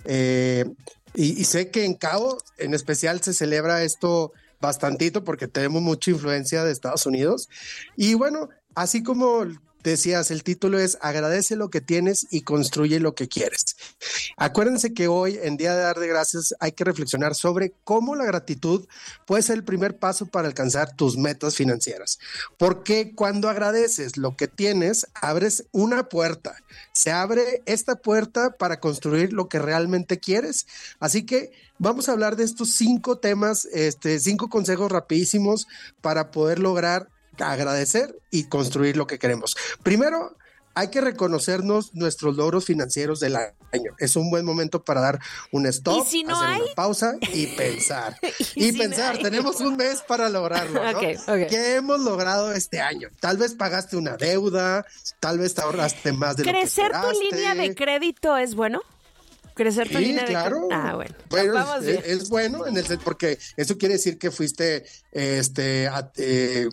eh, y, y sé que en Cabo en especial se celebra esto bastantito porque tenemos mucha influencia de Estados Unidos y bueno, así como decías, el título es Agradece lo que tienes y construye lo que quieres. Acuérdense que hoy, en Día de Dar de Gracias, hay que reflexionar sobre cómo la gratitud puede ser el primer paso para alcanzar tus metas financieras. Porque cuando agradeces lo que tienes, abres una puerta. Se abre esta puerta para construir lo que realmente quieres. Así que vamos a hablar de estos cinco temas, este, cinco consejos rapidísimos para poder lograr agradecer y construir lo que queremos. Primero, hay que reconocernos nuestros logros financieros del año. Es un buen momento para dar un stop, ¿Y si no hacer hay? una pausa y pensar. ¿Y y si pensar, no tenemos un mes para lograrlo, ¿no? Okay, okay. ¿Qué hemos logrado este año? Tal vez pagaste una deuda, tal vez te ahorraste más de lo que ¿Crecer tu esperaste. línea de crédito es bueno? ¿Crecer tu Sí, línea claro. de crédito? Ah, bueno. Bueno, Vamos es, bien. es bueno en el porque eso quiere decir que fuiste este a- eh,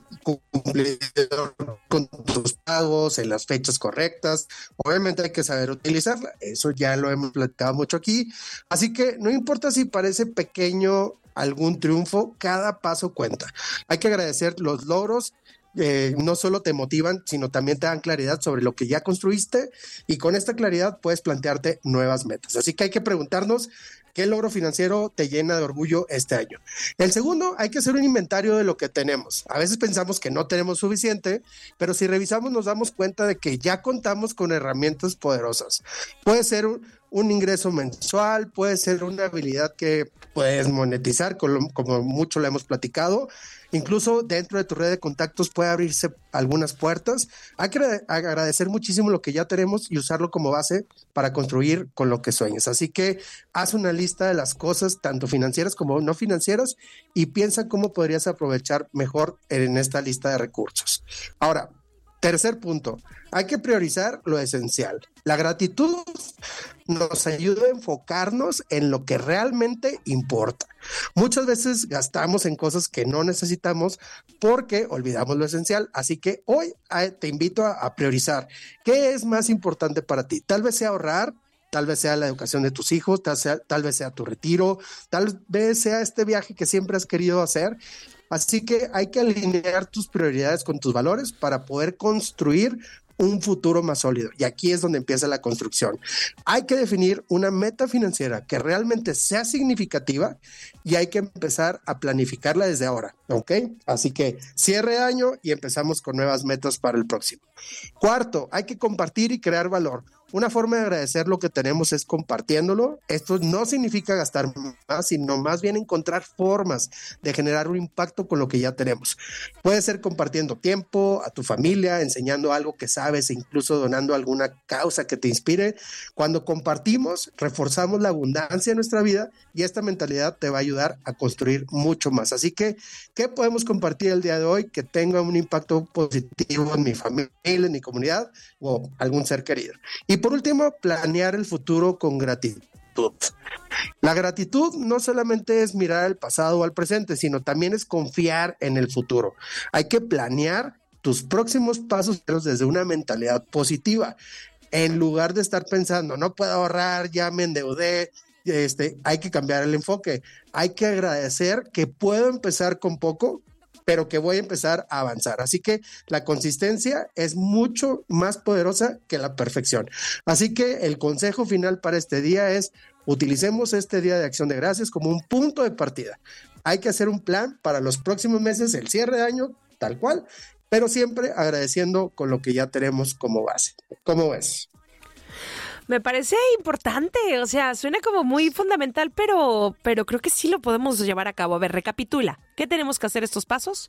cumplidor con tus pagos en las fechas correctas. Obviamente hay que saber utilizarla. Eso ya lo hemos platicado mucho aquí. Así que no importa si parece pequeño algún triunfo, cada paso cuenta. Hay que agradecer los logros. Eh, no solo te motivan, sino también te dan claridad sobre lo que ya construiste y con esta claridad puedes plantearte nuevas metas. Así que hay que preguntarnos qué logro financiero te llena de orgullo este año. El segundo, hay que hacer un inventario de lo que tenemos. A veces pensamos que no tenemos suficiente, pero si revisamos nos damos cuenta de que ya contamos con herramientas poderosas. Puede ser un, un ingreso mensual, puede ser una habilidad que puedes monetizar, como, como mucho lo hemos platicado. Incluso dentro de tu red de contactos puede abrirse algunas puertas. Hay que agradecer muchísimo lo que ya tenemos y usarlo como base para construir con lo que sueñas. Así que haz una lista de las cosas, tanto financieras como no financieras, y piensa cómo podrías aprovechar mejor en esta lista de recursos. Ahora, tercer punto, hay que priorizar lo esencial. La gratitud nos ayuda a enfocarnos en lo que realmente importa. Muchas veces gastamos en cosas que no necesitamos porque olvidamos lo esencial. Así que hoy te invito a, a priorizar qué es más importante para ti. Tal vez sea ahorrar, tal vez sea la educación de tus hijos, tal, sea, tal vez sea tu retiro, tal vez sea este viaje que siempre has querido hacer. Así que hay que alinear tus prioridades con tus valores para poder construir un futuro más sólido. Y aquí es donde empieza la construcción. Hay que definir una meta financiera que realmente sea significativa y hay que empezar a planificarla desde ahora, ¿ok? Así que cierre año y empezamos con nuevas metas para el próximo. Cuarto, hay que compartir y crear valor. Una forma de agradecer lo que tenemos es compartiéndolo. Esto no significa gastar más, sino más bien encontrar formas de generar un impacto con lo que ya tenemos. Puede ser compartiendo tiempo a tu familia, enseñando algo que sabes e incluso donando alguna causa que te inspire. Cuando compartimos, reforzamos la abundancia en nuestra vida y esta mentalidad te va a ayudar a construir mucho más. Así que, ¿qué podemos compartir el día de hoy que tenga un impacto positivo en mi familia, en mi comunidad o algún ser querido? Y por último, planear el futuro con gratitud. La gratitud no solamente es mirar al pasado o al presente, sino también es confiar en el futuro. Hay que planear tus próximos pasos desde una mentalidad positiva, en lugar de estar pensando, no puedo ahorrar, ya me endeudé. Este, hay que cambiar el enfoque. Hay que agradecer que puedo empezar con poco, pero que voy a empezar a avanzar. Así que la consistencia es mucho más poderosa que la perfección. Así que el consejo final para este día es: utilicemos este Día de Acción de Gracias como un punto de partida. Hay que hacer un plan para los próximos meses, el cierre de año, tal cual, pero siempre agradeciendo con lo que ya tenemos como base. ¿Cómo ves? Me parece importante, o sea, suena como muy fundamental, pero, pero creo que sí lo podemos llevar a cabo. A ver, recapitula. ¿Qué tenemos que hacer estos pasos?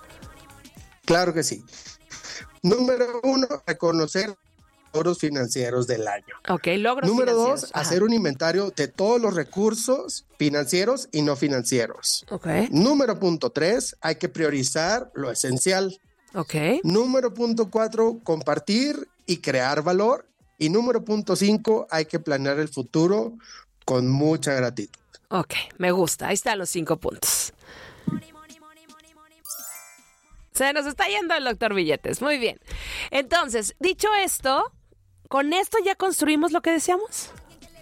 Claro que sí. Número uno, reconocer logros financieros del año. Ok, logros Número financieros. dos, Ajá. hacer un inventario de todos los recursos financieros y no financieros. Ok. Número punto tres, hay que priorizar lo esencial. Ok. Número punto cuatro, compartir y crear valor. Y número punto cinco, hay que planear el futuro con mucha gratitud. Ok, me gusta. Ahí están los cinco puntos. Se nos está yendo el doctor Billetes. Muy bien. Entonces, dicho esto, ¿con esto ya construimos lo que deseamos?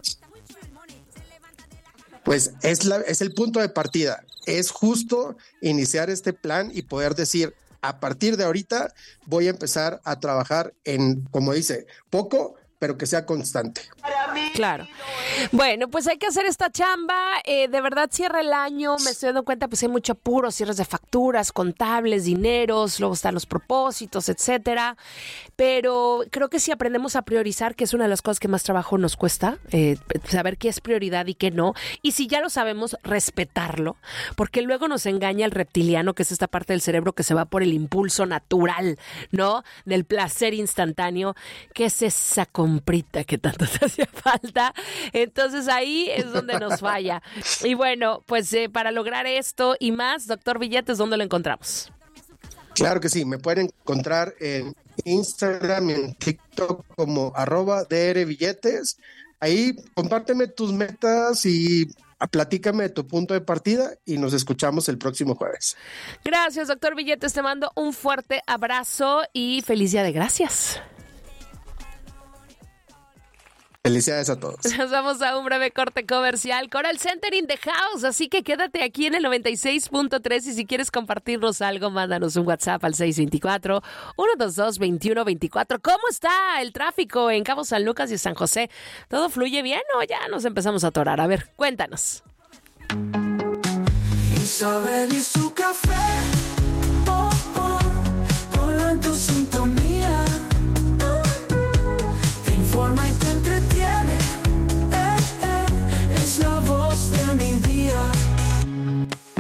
Pues es, la, es el punto de partida. Es justo iniciar este plan y poder decir, a partir de ahorita voy a empezar a trabajar en, como dice, poco, pero que sea constante. Claro. Bueno, pues hay que hacer esta chamba. Eh, de verdad, cierra el año. Me estoy dando cuenta, pues hay mucho apuro, cierres de facturas, contables, dineros, luego están los propósitos, etcétera. Pero creo que si aprendemos a priorizar, que es una de las cosas que más trabajo nos cuesta, eh, saber qué es prioridad y qué no. Y si ya lo sabemos, respetarlo. Porque luego nos engaña el reptiliano, que es esta parte del cerebro que se va por el impulso natural, ¿no? Del placer instantáneo, que es esa comprita que tanto te hacía falta. Entonces ahí es donde nos falla. Y bueno, pues eh, para lograr esto y más, doctor Billetes, ¿dónde lo encontramos? Claro que sí, me pueden encontrar en Instagram y en TikTok como arroba drbilletes. Ahí compárteme tus metas y platícame de tu punto de partida y nos escuchamos el próximo jueves. Gracias, doctor Billetes. Te mando un fuerte abrazo y feliz día de gracias. Felicidades a todos. Nos vamos a un breve corte comercial. Coral Center in the house, así que quédate aquí en el noventa y seis punto tres y si quieres compartirnos algo, mándanos un WhatsApp al seis dos cuatro, uno dos dos, dos uno dos cuatro. ¿Cómo está el tráfico en Cabo San Lucas y San José? ¿Todo fluye bien o ya nos empezamos a atorar? A ver, cuéntanos. Isabel y su café, oh, oh, con tu sintonía, te informa y te entretiene, eh, eh, es la voz de mi día.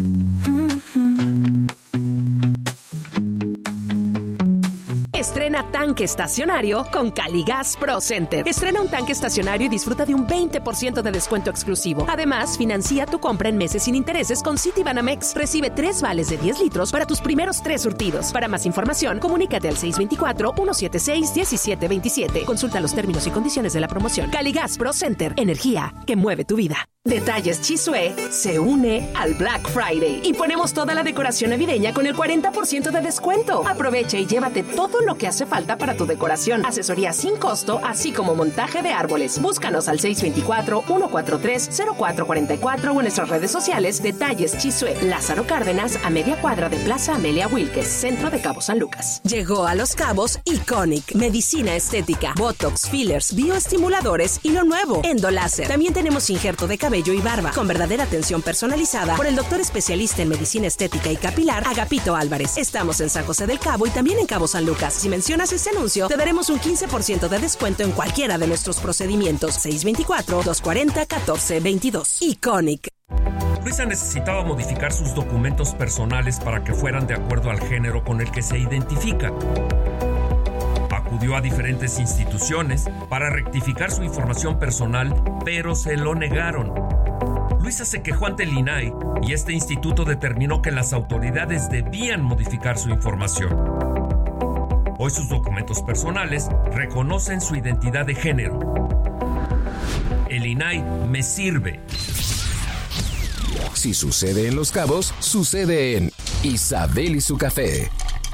Estrena tanque estacionario con Caligas Pro Center. Estrena un tanque estacionario y disfruta de un veinte por ciento de descuento exclusivo. Además, financia tu compra en meses sin intereses con Citibanamex. Recibe tres vales de diez litros para tus primeros tres surtidos. Para más información, comunícate al seis dos cuatro, uno siete seis, uno siete dos siete. Consulta los términos y condiciones de la promoción. Caligas Pro Center. Energía que mueve tu vida. Detalles Chisue se une al Black Friday y ponemos toda la decoración navideña con el cuarenta por ciento de descuento. Aprovecha y llévate todo lo que hace falta para tu decoración. Asesoría sin costo, así como montaje de árboles. Búscanos al seis dos cuatro, uno cuatro tres, cero cuatro cuatro cuatro o en nuestras redes sociales. Detalles Chisue. Lázaro Cárdenas, a media cuadra de Plaza Amelia Wilkes, centro de Cabo San Lucas. Llegó a Los Cabos Iconic, medicina estética, botox, fillers, bioestimuladores y lo nuevo, Endoláser. También tenemos injerto de cabello y barba, con verdadera atención personalizada por el doctor especialista en medicina estética y capilar, Agapito Álvarez. Estamos en San José del Cabo y también en Cabo San Lucas. Si mencionas este anuncio, te daremos un quince por ciento de descuento en cualquiera de nuestros procedimientos. seis dos cuatro, dos cuatro cero, uno cuatro dos dos. Iconic. Luisa necesitaba modificar sus documentos personales para que fueran de acuerdo al género con el que se identifica. Acudió a diferentes instituciones para rectificar su información personal, pero se lo negaron. Luisa se quejó ante el I N A I y este instituto determinó que las autoridades debían modificar su información. Hoy sus documentos personales reconocen su identidad de género. El I N A I me sirve. Si sucede en Los Cabos, sucede en Isabel y su café.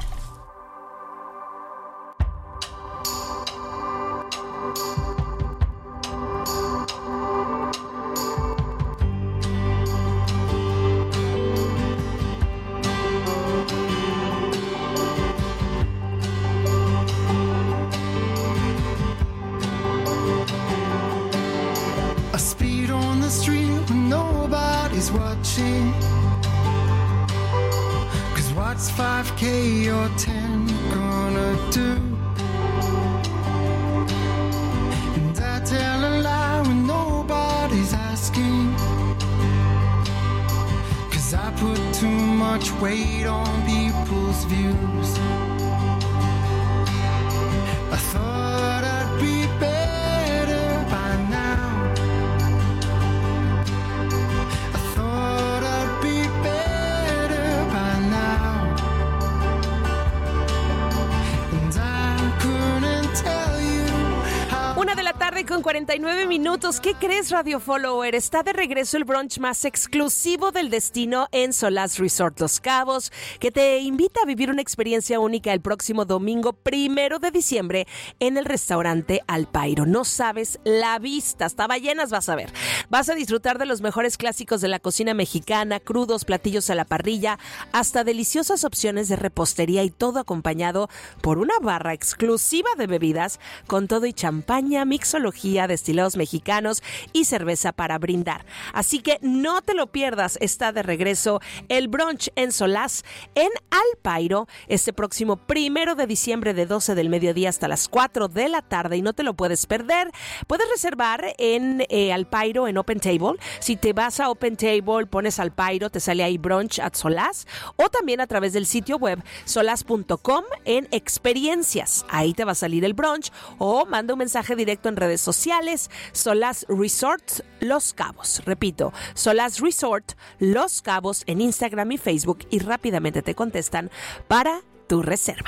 Con cuarenta y nueve minutos. ¿Qué crees, Radio Follower? Está de regreso el brunch más exclusivo del destino en Solaz Resort Los Cabos, que te invita a vivir una experiencia única el próximo domingo primero de diciembre en el restaurante Al Pairo. No sabes la vista, hasta ballenas vas a ver. Vas a disfrutar de los mejores clásicos de la cocina mexicana, crudos, platillos a la parrilla, hasta deliciosas opciones de repostería y todo acompañado por una barra exclusiva de bebidas con todo y champaña, mixología, destilados mexicanos y cerveza para brindar. Así que no te lo pierdas, está de regreso el brunch en Solaz en Al Pairo este próximo primero de diciembre de doce del mediodía hasta las cuatro de la tarde y no te lo puedes perder. Puedes reservar en eh, Al Pairo en Open Table. Si te vas a Open Table, pones Al Pairo, te sale ahí brunch at Solaz, o también a través del sitio web solaz punto com en experiencias. Ahí te va a salir el brunch o manda un mensaje directo en redes sociales. Solaz Resort Los Cabos. Repito, Solaz Resort Los Cabos en Instagram y Facebook y rápidamente te contestan para tu reserva.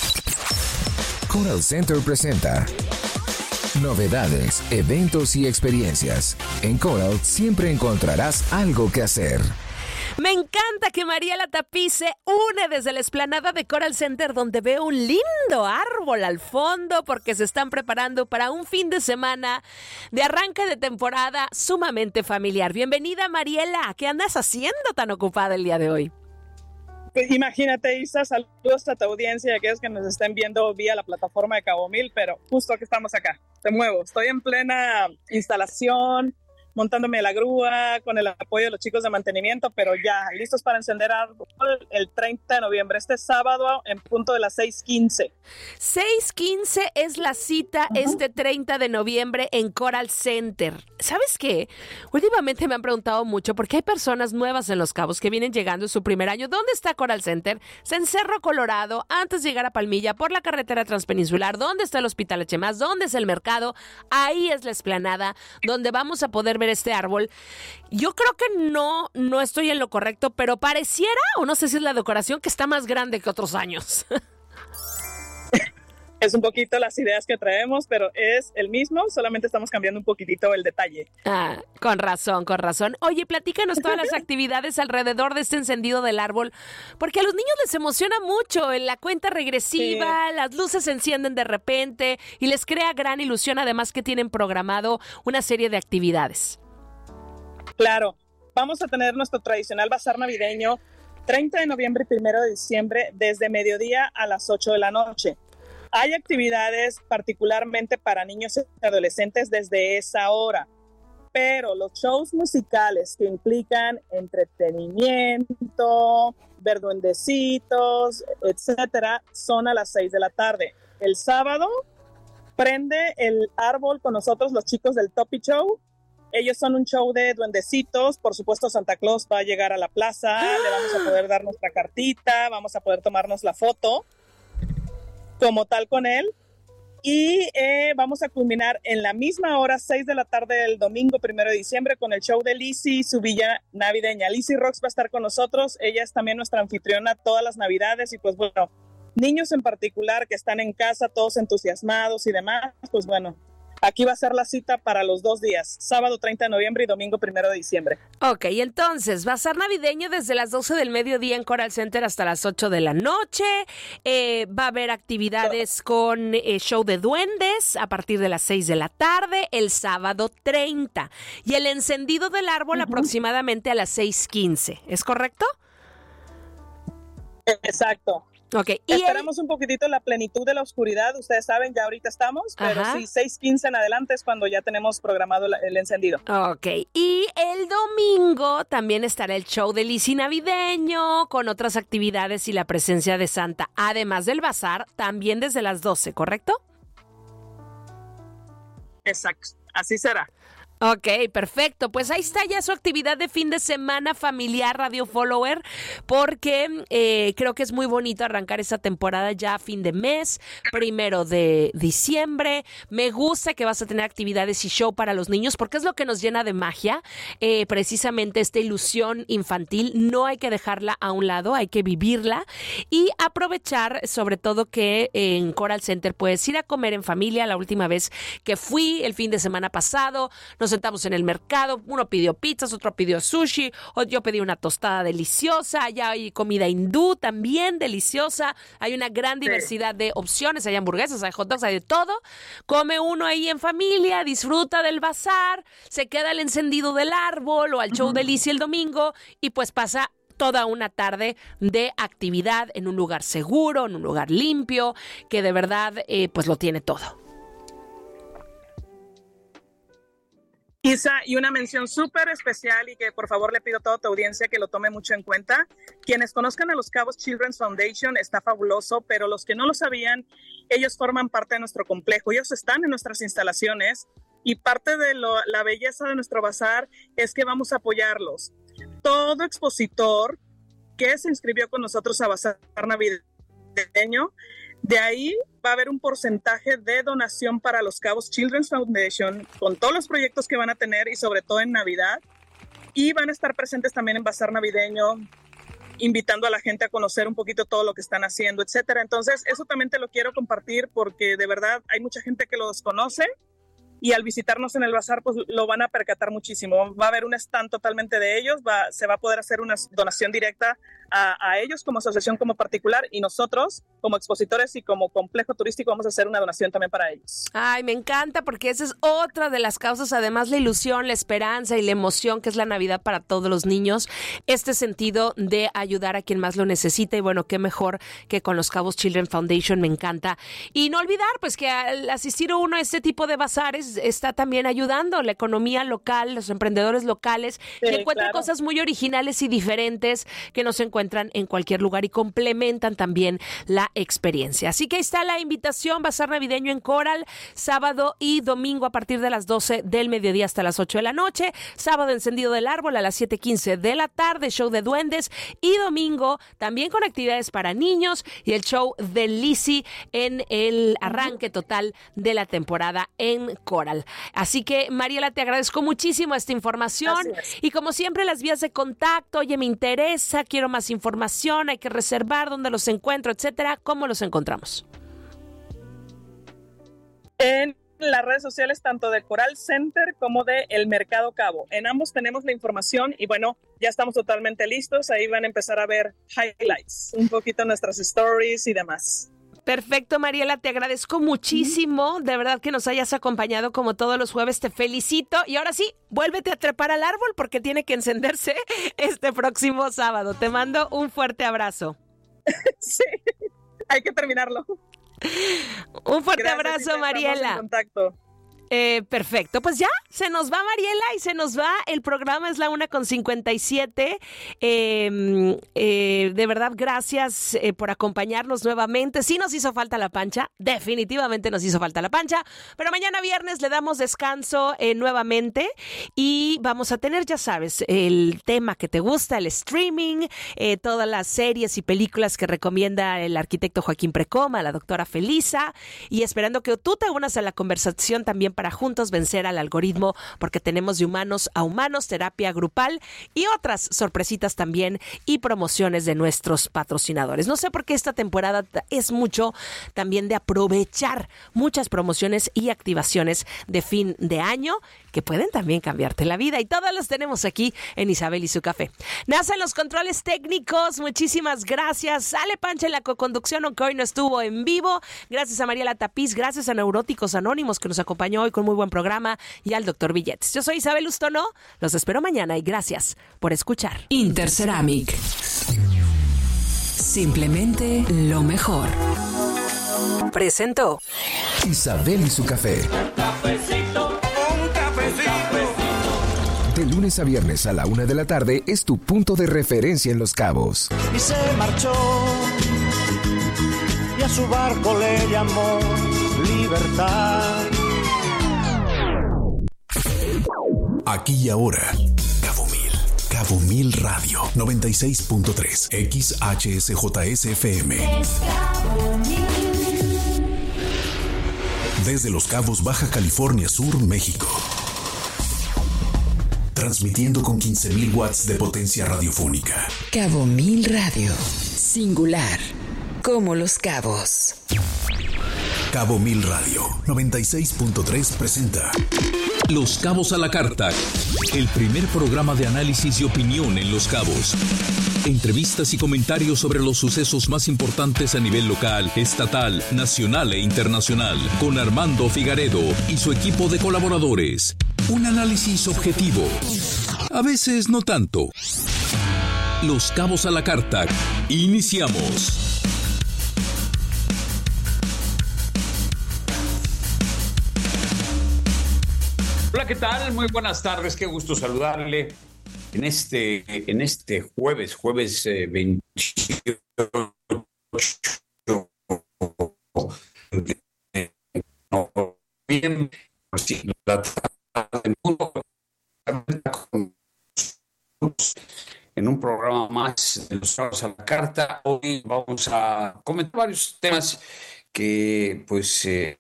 Coral Center presenta novedades, eventos y experiencias. En Coral siempre encontrarás algo que hacer. Me encanta que Mariela Tapiz se une desde la explanada de Coral Center, donde veo un lindo árbol al fondo porque se están preparando para un fin de semana de arranque de temporada sumamente familiar. Bienvenida, Mariela. ¿Qué andas haciendo tan ocupada el día de hoy? Pues imagínate, Isa, saludos a tu audiencia y a aquellos que nos estén viendo vía la plataforma de Cabo Mil, pero justo que estamos acá, te muevo. Estoy en plena instalación montándome a la grúa, con el apoyo de los chicos de mantenimiento, pero ya listos para encender árbol el treinta de noviembre, este sábado en punto de las seis quince. seis quince es la cita uh-huh. este treinta de noviembre en Coral Center. ¿Sabes qué? Últimamente me han preguntado mucho porque hay personas nuevas en Los Cabos que vienen llegando en su primer año. ¿Dónde está Coral Center? Es en Cerro Colorado, antes de llegar a Palmilla, por la carretera transpeninsular. ¿Dónde está el Hospital H más? ¿Dónde es el mercado? Ahí es la explanada donde vamos a poder ver este árbol. Yo creo que no, no estoy en lo correcto, pero pareciera, o no sé si es la decoración, que está más grande que otros años. Es un poquito las ideas que traemos, pero es el mismo, solamente estamos cambiando un poquitito el detalle. Ah, con razón, con razón. Oye, platícanos todas las actividades alrededor de este encendido del árbol, porque a los niños les emociona mucho en la cuenta regresiva, sí. Las luces se encienden de repente y les crea gran ilusión, además que tienen programado una serie de actividades. Claro, vamos a tener nuestro tradicional bazar navideño treinta de noviembre y primero de diciembre desde mediodía a las ocho de la noche. Hay actividades particularmente para niños y adolescentes desde esa hora, pero los shows musicales que implican entretenimiento, ver duendecitos, etcétera, son a las seis de la tarde. El sábado prende el árbol con nosotros los chicos del Topi Show. Ellos son un show de duendecitos. Por supuesto, Santa Claus va a llegar a la plaza, ¡ah! Le vamos a poder dar nuestra cartita, vamos a poder tomarnos la foto como tal con él, y eh, vamos a culminar en la misma hora, seis de la tarde del domingo primero de diciembre, con el show de Lizzy, su villa navideña. Lizzy Rocks va a estar con nosotros, ella es también nuestra anfitriona todas las navidades, y pues bueno, niños en particular que están en casa, todos entusiasmados y demás, pues bueno, aquí va a ser la cita para los dos días, sábado treinta de noviembre y domingo primero de diciembre. Ok, entonces, bazar navideño desde las doce del mediodía en Coral Center hasta las ocho de la noche. Eh, va a haber actividades con eh, show de duendes a partir de las seis de la tarde, el sábado treinta. Y el encendido del árbol uh-huh. aproximadamente a las seis quince. ¿Es correcto? Exacto. Okay. ¿Y Esperamos el... un poquitito la plenitud de la oscuridad, ustedes saben, ya ahorita estamos, pero Ajá. sí, seis quince en adelante es cuando ya tenemos programado la, el encendido. Ok, y el domingo también estará el show de Lizzy navideño, con otras actividades y la presencia de Santa, además del bazar, también desde las doce, ¿correcto? Exacto, así será. Ok, perfecto. Pues ahí está ya su actividad de fin de semana familiar, Radio Follower, porque eh, creo que es muy bonito arrancar esta temporada ya a fin de mes, primero de diciembre. Me gusta que vas a tener actividades y show para los niños, porque es lo que nos llena de magia, eh, precisamente esta ilusión infantil. No hay que dejarla a un lado, hay que vivirla y aprovechar, sobre todo que en Coral Center puedes ir a comer en familia. La última vez que fui, el fin de semana pasado, nos sentamos en el mercado, uno pidió pizzas, otro pidió sushi, o yo pedí una tostada deliciosa, allá hay comida hindú también deliciosa, hay una gran diversidad de opciones, hay hamburguesas, hay hot dogs, hay de todo. Come uno ahí en familia, disfruta del bazar, se queda el encendido del árbol o al show uh-huh. de Lizzy el domingo y pues pasa toda una tarde de actividad en un lugar seguro, en un lugar limpio, que de verdad eh, pues lo tiene todo. Isa, y una mención súper especial y que por favor le pido a toda tu audiencia que lo tome mucho en cuenta. Quienes conozcan a Los Cabos Children's Foundation está fabuloso, pero los que no lo sabían, ellos forman parte de nuestro complejo, ellos están en nuestras instalaciones y parte de lo, la belleza de nuestro bazar es que vamos a apoyarlos. Todo expositor que se inscribió con nosotros a Bazar Navideño, de ahí va a haber un porcentaje de donación para Los Cabos Children's Foundation con todos los proyectos que van a tener y sobre todo en Navidad. Y van a estar presentes también en Bazar Navideño, invitando a la gente a conocer un poquito todo lo que están haciendo, etcétera. Entonces, eso también te lo quiero compartir porque de verdad hay mucha gente que los conoce y al visitarnos en el bazar pues lo van a percatar muchísimo. Va a haber un stand totalmente de ellos, va, se va a poder hacer una donación directa a, a ellos como asociación, como particular, y nosotros como expositores y como complejo turístico vamos a hacer una donación también para ellos. Ay, me encanta porque esa es otra de las causas, además la ilusión, la esperanza y la emoción que es la Navidad para todos los niños, este sentido de ayudar a quien más lo necesita y bueno, qué mejor que con Los Cabos Children Foundation, me encanta. Y no olvidar pues que al asistir uno a este tipo de bazares pues está también ayudando la economía local, los emprendedores locales, Sí, y encuentran claro. cosas muy originales y diferentes que no se encuentran en cualquier lugar y complementan también la experiencia. Así que ahí está la invitación, bazar navideño en Coral, sábado y domingo a partir de las doce del mediodía hasta las ocho de la noche, sábado encendido del árbol a las siete quince de la tarde, show de duendes, y domingo también con actividades para niños y el show de Lizzy en el arranque total de la temporada en Coral. Así que, Mariela, te agradezco muchísimo esta información. Gracias. Y como siempre, las vías de contacto, oye, me interesa, quiero más información, hay que reservar, dónde los encuentro, etcétera. ¿Cómo los encontramos? En las redes sociales tanto de Coral Center como de El Mercado Cabo. En ambos tenemos la información y bueno, ya estamos totalmente listos. Ahí van a empezar a ver highlights, un poquito nuestras stories y demás. Perfecto, Mariela, te agradezco muchísimo, de verdad que nos hayas acompañado como todos los jueves, te felicito y ahora sí, vuélvete a trepar al árbol porque tiene que encenderse este próximo sábado. Te mando un fuerte abrazo. Sí, hay que terminarlo. Un fuerte Gracias, abrazo, Gisela, Mariela. estamos en contacto. Eh, perfecto, pues ya se nos va Mariela y se nos va el programa, es la una con cincuenta y siete. Eh, eh, de verdad, gracias eh, por acompañarnos nuevamente. Sí nos hizo falta la pancha, definitivamente nos hizo falta la pancha, pero mañana viernes le damos descanso eh, nuevamente y vamos a tener, ya sabes, el tema que te gusta, el streaming, eh, todas las series y películas que recomienda el arquitecto Joaquín Precoma, la doctora Felisa, y esperando que tú te unas a la conversación también para juntos vencer al algoritmo, porque tenemos de humanos a humanos, terapia grupal y otras sorpresitas también y promociones de nuestros patrocinadores. No sé por qué esta temporada es mucho también de aprovechar muchas promociones y activaciones de fin de año que pueden también cambiarte la vida y todas las tenemos aquí en Isabel y su café. Nacen los controles técnicos, muchísimas gracias. Sale Pancha en la coconducción, aunque hoy no estuvo en vivo. Gracias a Mariela Tapiz, gracias a Neuróticos Anónimos que nos acompañó hoy con muy buen programa y al doctor Billetes. Yo soy Isabel Ustono, los espero mañana y gracias por escuchar. Interceramic. Simplemente lo mejor. Presentó Isabel y su café. Cafecito, un cafecito. De lunes a viernes a la una de la tarde es tu punto de referencia en Los Cabos. Y se marchó, y a su barco le llamó Libertad. Aquí y ahora, Cabo Mil. Cabo Mil Radio, noventa y seis punto tres, X H S J S F M. Desde Los Cabos, Baja California Sur, México. Transmitiendo con quince mil watts de potencia radiofónica. Cabo Mil Radio. Singular. Como Los Cabos. Cabo Mil Radio, noventa y seis punto tres presenta Los Cabos a la Carta, el primer programa de análisis y opinión en Los Cabos. Entrevistas y comentarios sobre los sucesos más importantes a nivel local, estatal, nacional e internacional, con Armando Figaredo y su equipo de colaboradores. Un análisis objetivo, a veces no tanto. Los Cabos a la Carta. Iniciamos. Hola, ¿qué tal? Muy buenas tardes, qué gusto saludarle en este, en este jueves, jueves eh, veintiocho de noviembre, en un programa más de Los Cabos a la Carta. Hoy vamos a comentar varios temas que pues eh,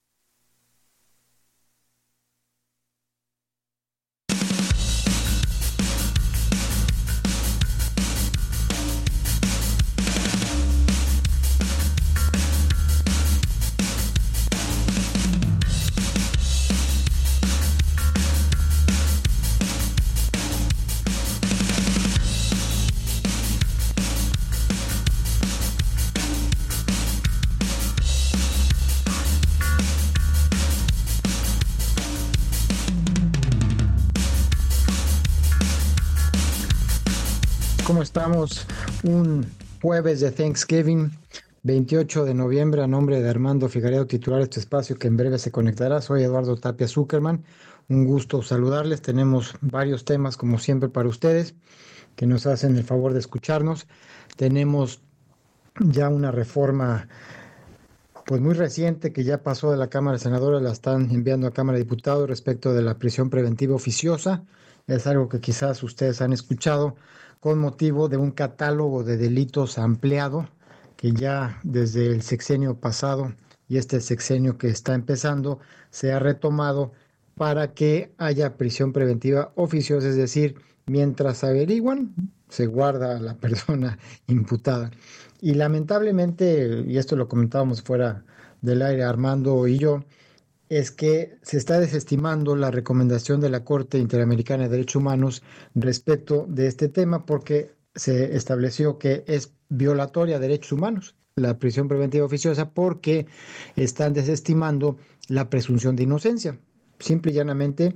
¿Cómo estamos? Un jueves de Thanksgiving. veintiocho de noviembre, a nombre de Armando Figueredo, titular de este espacio que en breve se conectará. Soy Eduardo Tapia Zuckerman. Un gusto saludarles. Tenemos varios temas, como siempre, para ustedes, que nos hacen el favor de escucharnos. Tenemos ya una reforma pues muy reciente que ya pasó de la Cámara de Senadores, la están enviando a Cámara de Diputados respecto de la prisión preventiva oficiosa. Es algo que quizás ustedes han escuchado con motivo de un catálogo de delitos ampliado que ya desde el sexenio pasado y este sexenio que está empezando se ha retomado para que haya prisión preventiva oficiosa, es decir, mientras averiguan, se guarda a la persona imputada. Y lamentablemente, y esto lo comentábamos fuera del aire Armando y yo, es que se está desestimando la recomendación de la Corte Interamericana de Derechos Humanos respecto de este tema porque se estableció que es violatoria de derechos humanos la prisión preventiva oficiosa porque están desestimando la presunción de inocencia. Simple y llanamente,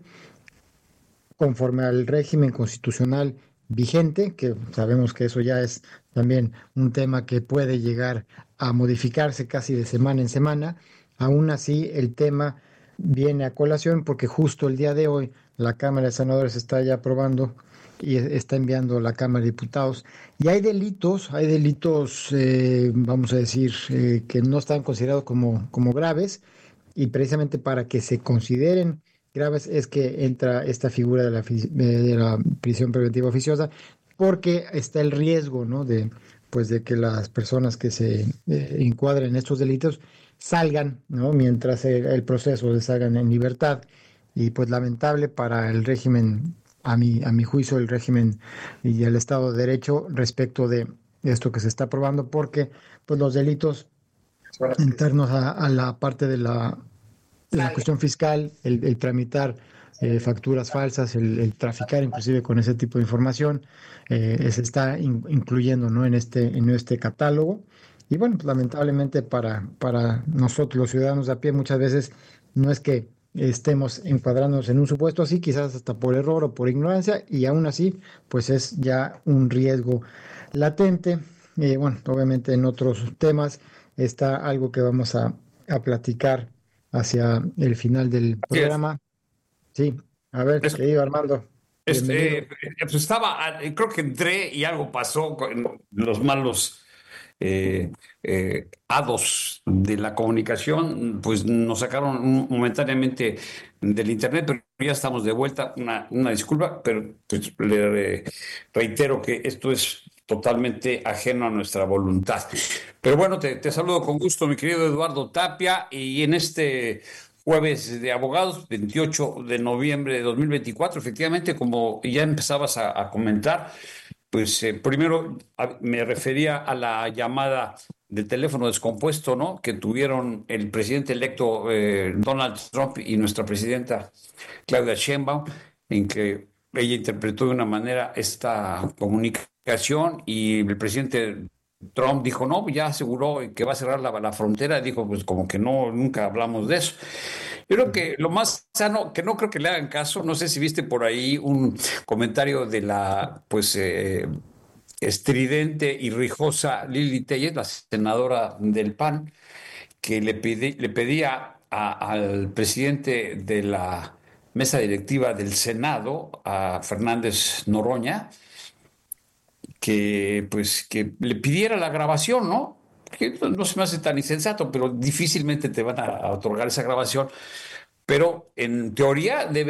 conforme al régimen constitucional vigente, que sabemos que eso ya es también un tema que puede llegar a modificarse casi de semana en semana, aún así el tema viene a colación porque justo el día de hoy la Cámara de Senadores está ya aprobando y está enviando a la Cámara de Diputados. Y hay delitos, hay delitos, eh, vamos a decir, eh, que no están considerados como, como graves, y precisamente para que se consideren graves es que entra esta figura de la, de la prisión preventiva oficiosa, porque está el riesgo, ¿no?, de, pues, de que las personas que se eh, encuadren en estos delitos salgan, ¿no?, mientras el, el proceso de salgan en libertad. Y pues lamentable para el régimen, a mi, a mi juicio, el régimen y el Estado de Derecho respecto de esto que se está aprobando, porque pues los delitos internos a, a la parte de la, de la cuestión fiscal, el, el tramitar eh, facturas falsas, el, el traficar inclusive con ese tipo de información, eh, se está in, incluyendo, ¿no?, en este, en este catálogo. Y bueno, pues, lamentablemente para, para nosotros los ciudadanos de a pie muchas veces no es que estemos encuadrándonos en un supuesto así, quizás hasta por error o por ignorancia, y aún así pues es ya un riesgo latente. Eh, bueno, obviamente en otros temas está algo que vamos a, a platicar hacia el final del programa. Sí, a ver, es, querido Armando. Este, pues estaba, creo que entré y algo pasó con los malos eh, eh, hados de la comunicación, pues nos sacaron momentáneamente del internet, pero ya estamos de vuelta. Una, una disculpa, pero pues, le reitero que esto es totalmente ajeno a nuestra voluntad. Pero bueno, te, te saludo con gusto, mi querido Eduardo Tapia, y en este jueves de abogados, veintiocho de noviembre de dos mil veinticuatro, efectivamente, como ya empezabas a, a comentar, pues eh, primero a, me refería a la llamada de teléfono descompuesto, ¿no?, que tuvieron el presidente electo eh, Donald Trump y nuestra presidenta Claudia Sheinbaum, en que ella interpretó de una manera esta comunicación y el presidente Trump dijo, no, ya aseguró que va a cerrar la, la frontera. Dijo, pues como que no, nunca hablamos de eso. Yo creo que lo más sano, que no creo que le hagan caso, no sé si viste por ahí un comentario de la, pues, eh, estridente y rijosa Lili Tellez, la senadora del P A N, que le, pidi, le pedía a, al presidente de la mesa directiva del Senado, a Fernández Noroña, que pues que le pidiera la grabación, ¿no? Que no se me hace tan insensato, pero difícilmente te van a, a otorgar esa grabación. Pero en teoría debe